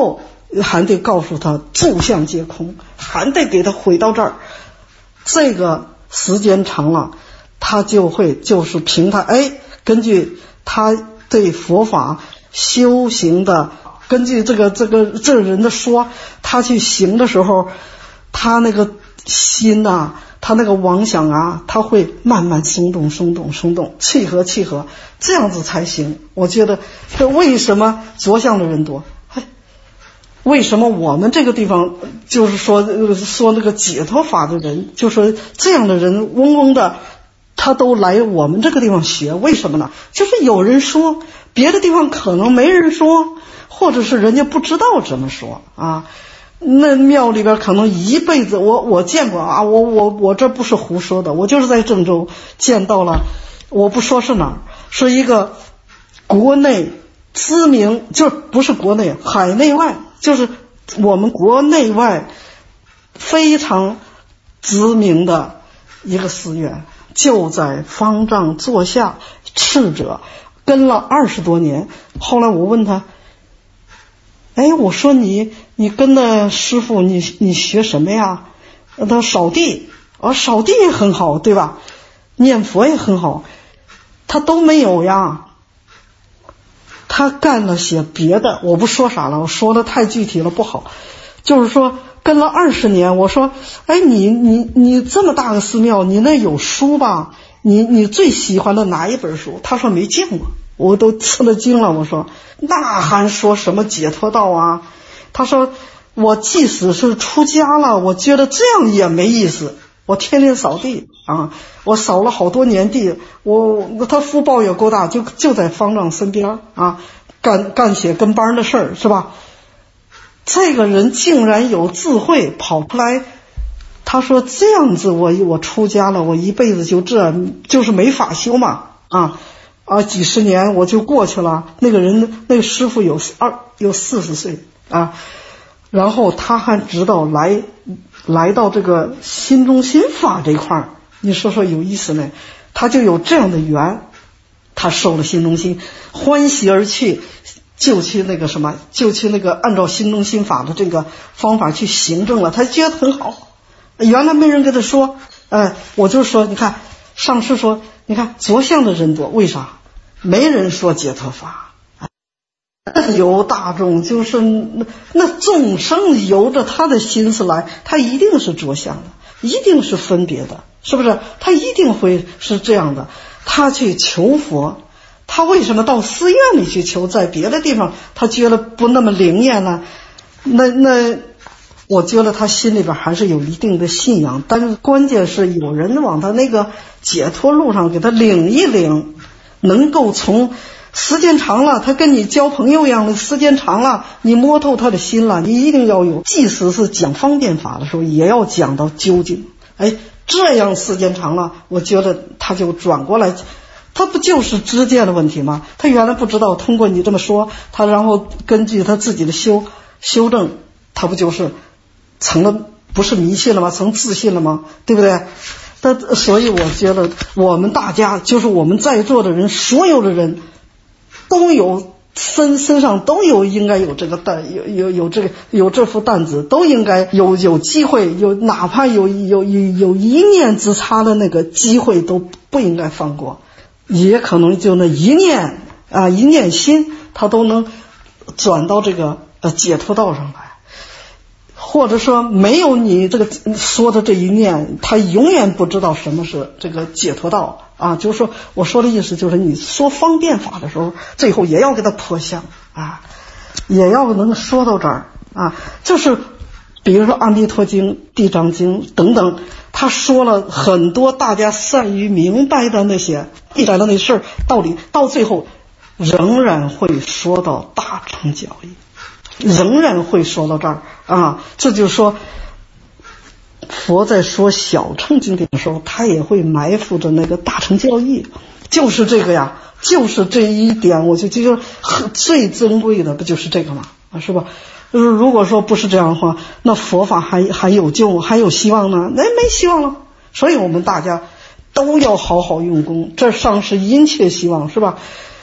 还得告诉他诸相皆空，还得给他回到这儿。这个时间长了，他就会就是凭他哎，根据他对佛法修行的，根据这个这个这个人的说，他去行的时候，他那个心呐、啊，他那个妄想啊，他会慢慢松动松动松动，契合契合，这样子才行。我觉得这为什么着相的人多？为什么我们这个地方就是说说那个解脱法的人，就说这样的人嗡嗡的，他都来我们这个地方学？为什么呢？就是有人说，别的地方可能没人说，或者是人家不知道怎么说啊。那庙里边可能一辈子，我我见过啊，我我我这不是胡说的，我就是在郑州见到了，我不说是哪儿，是一个国内知名，就不是国内，海内外，就是我们国内外非常知名的一个寺院，就在方丈座下，赤者跟了二十多年。后来我问他，哎，我说你你跟的师傅，你你学什么呀？他说扫地，啊，扫地也很好，对吧？念佛也很好，他都没有呀。他干了些别的，我不说啥了，我说的太具体了不好。就是说跟了二十年，我说，哎，你你你这么大个寺庙，你那有书吧？你你最喜欢的哪一本书？他说没见过，我都吃了惊了。我说那还说什么解脱道啊？他说我即使是出家了，我觉得这样也没意思。我天天扫地啊，我扫了好多年地，我他福报也够大，就就在方丈身边啊，干干些跟班的事儿，是吧？这个人竟然有智慧，跑出来，他说这样子我我出家了，我一辈子就这就是没法修嘛啊啊，几十年我就过去了。那个人那个师傅有二有四十岁啊，然后他还知道来。来到这个心中心法这一块，你说说有意思没？他就有这样的缘，他受了心中心，欢喜而去，就去那个什么，就去那个按照心中心法的这个方法去行政了，他觉得很好。原来没人跟他说，哎，我就说，你看上师说，你看着相的人多，为啥？没人说解脱法。由大众就是那那众生由着他的心思来，他一定是着相的，一定是分别的，是不是？他一定会是这样的。他去求佛，他为什么到寺院里去求，在别的地方他觉得不那么灵验呢？那那我觉得他心里边还是有一定的信仰，但是关键是有人往他那个解脱路上给他领一领，能够从时间长了，他跟你交朋友一样的，时间长了，你摸透他的心了，你一定要有，即使是讲方便法的时候，也要讲到究竟。哎，这样时间长了，我觉得他就转过来，他不就是知见的问题吗？他原来不知道，通过你这么说，他然后根据他自己的修修正，他不就是成了不是迷信了吗？成自信了吗？对不对？但所以我觉得我们大家，就是我们在座的人，所有的人。都有身身上都有应该有这个担有有有这个有这副担子，都应该有有机会，有哪怕有有有有一念之差的那个机会都不应该放过，也可能就那一念啊一念心，他都能转到这个呃解脱道上来，或者说没有你这个说的这一念，他永远不知道什么是这个解脱道。啊，就是说，我说的意思就是，你说方便法的时候，最后也要给他破相啊，也要能说到这儿啊。就是，比如说《阿弥陀经》《地藏经》等等，他说了很多大家善于明白的那些记载的那事儿道理，到最后仍然会说到大乘教义，仍然会说到这儿啊。这就是说。佛在说小乘经典的时候，他也会埋伏着那个大乘教义，就是这个呀，就是这一点，我就觉得最珍贵的不就是这个吗？啊，是吧？就是如果说不是这样的话，那佛法还还有救，还有希望呢？那没希望了。所以我们大家都要好好用功，这上是殷切希望，是吧？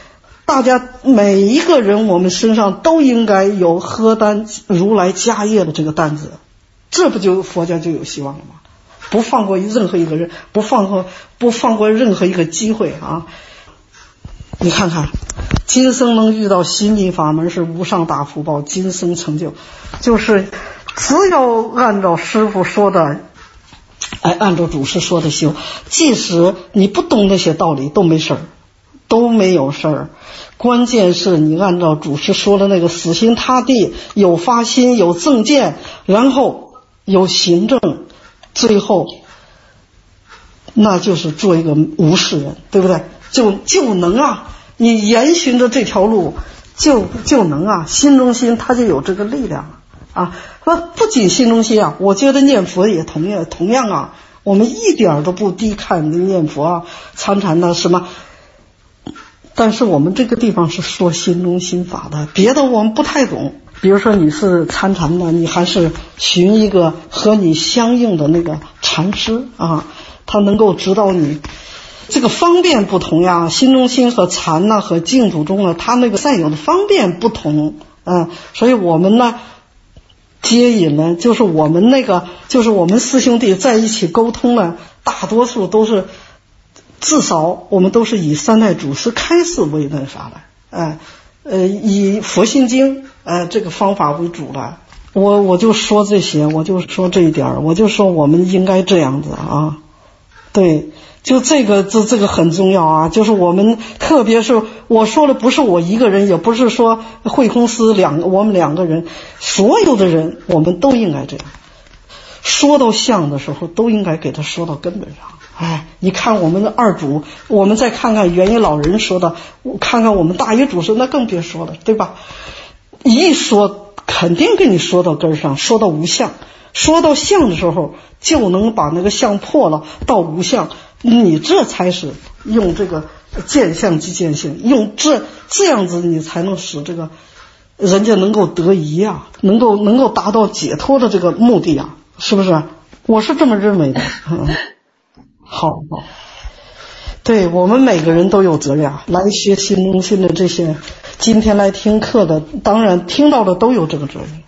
大家每一个人，我们身上都应该有何担如来家业的这个担子，这不就佛教就有希望了吗？不放过任何一个人，不放过不放过任何一个机会啊！你看看，今生能遇到心灵法门是无上大福报，今生成就，就是只要按照师父说的，哎，按照祖师说的修，即使你不懂那些道理都没事儿，都没有事儿。关键是你按照祖师说的那个死心塌地，有发心，有正见，然后有行正，最后那就是做一个无事人，对不对？就就能啊，你沿循着这条路就就能啊，心中心它就有这个力量啊。不不仅心中心啊，我觉得念佛也同样同样啊，我们一点都不低看念佛啊、参禅的什么。但是我们这个地方是说心中心法的，别的我们不太懂。比如说你是参禅的，你还是寻一个和你相应的那个禅师啊，他能够指导你。这个方便不同呀，心中心和禅呢和净土中呢，它那个占有的方便不同，嗯，所以我们呢接引呢，就是我们那个就是我们师兄弟在一起沟通呢，大多数都是至少我们都是以三代祖师开示为那啥的，哎呃以佛心经呃这个方法为主的。我我就说这些，我就说这一点，我就说我们应该这样子啊，对。就这个这这个很重要啊，就是我们特别是我说的不是我一个人，也不是说慧空师两个我们两个人，所有的人我们都应该这样。说到相的时候，都应该给他说到根本上。哎，你看我们的二祖，我们再看看元一老人说的，看看我们大一祖师，那更别说了，对吧？一说肯定给你说到根上，说到无相，说到相的时候，就能把那个相破了，到无相。你这才是用这个见相即见性，用这这样子你才能使这个人家能够得宜啊，能够能够达到解脱的这个目的啊，是不是？我是这么认为的。嗯，好好，对，我们每个人都有责任啊，来学心中心的这些，今天来听课的，当然听到的都有这个责任。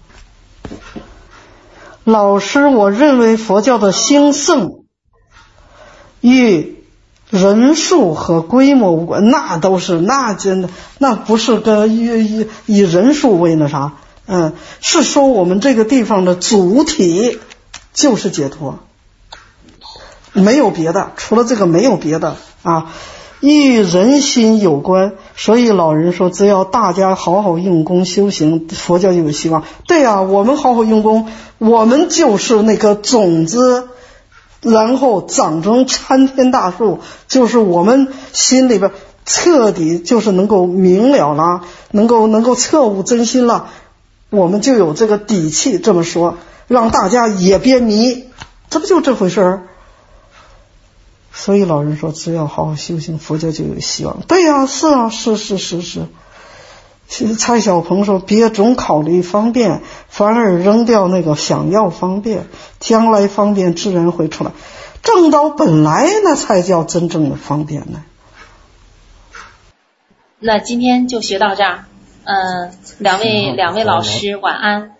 老师，我认为佛教的兴盛与人数和规模无关，那都是那真的那不是跟以以以人数为那啥，嗯，是说我们这个地方的主体就是解脱，没有别的，除了这个没有别的啊，与人心有关。所以老人说，只要大家好好用功修行，佛教就有希望。对啊，我们好好用功，我们就是那个种子，然后长成参天大树，就是我们心里边彻底就是能够明了了，能够能够彻悟真心了，我们就有这个底气这么说，让大家也别迷，这不就这回事儿？所以老人说，只要好好修行，佛教就有希望。对呀、啊，是啊，是是是是。蔡小鹏说，别总考虑方便，反而扔掉那个想要方便，将来方便自然会出来，正道本来那才叫真正的方便呢。 那今天就学到这儿，嗯，两位两位老师晚安。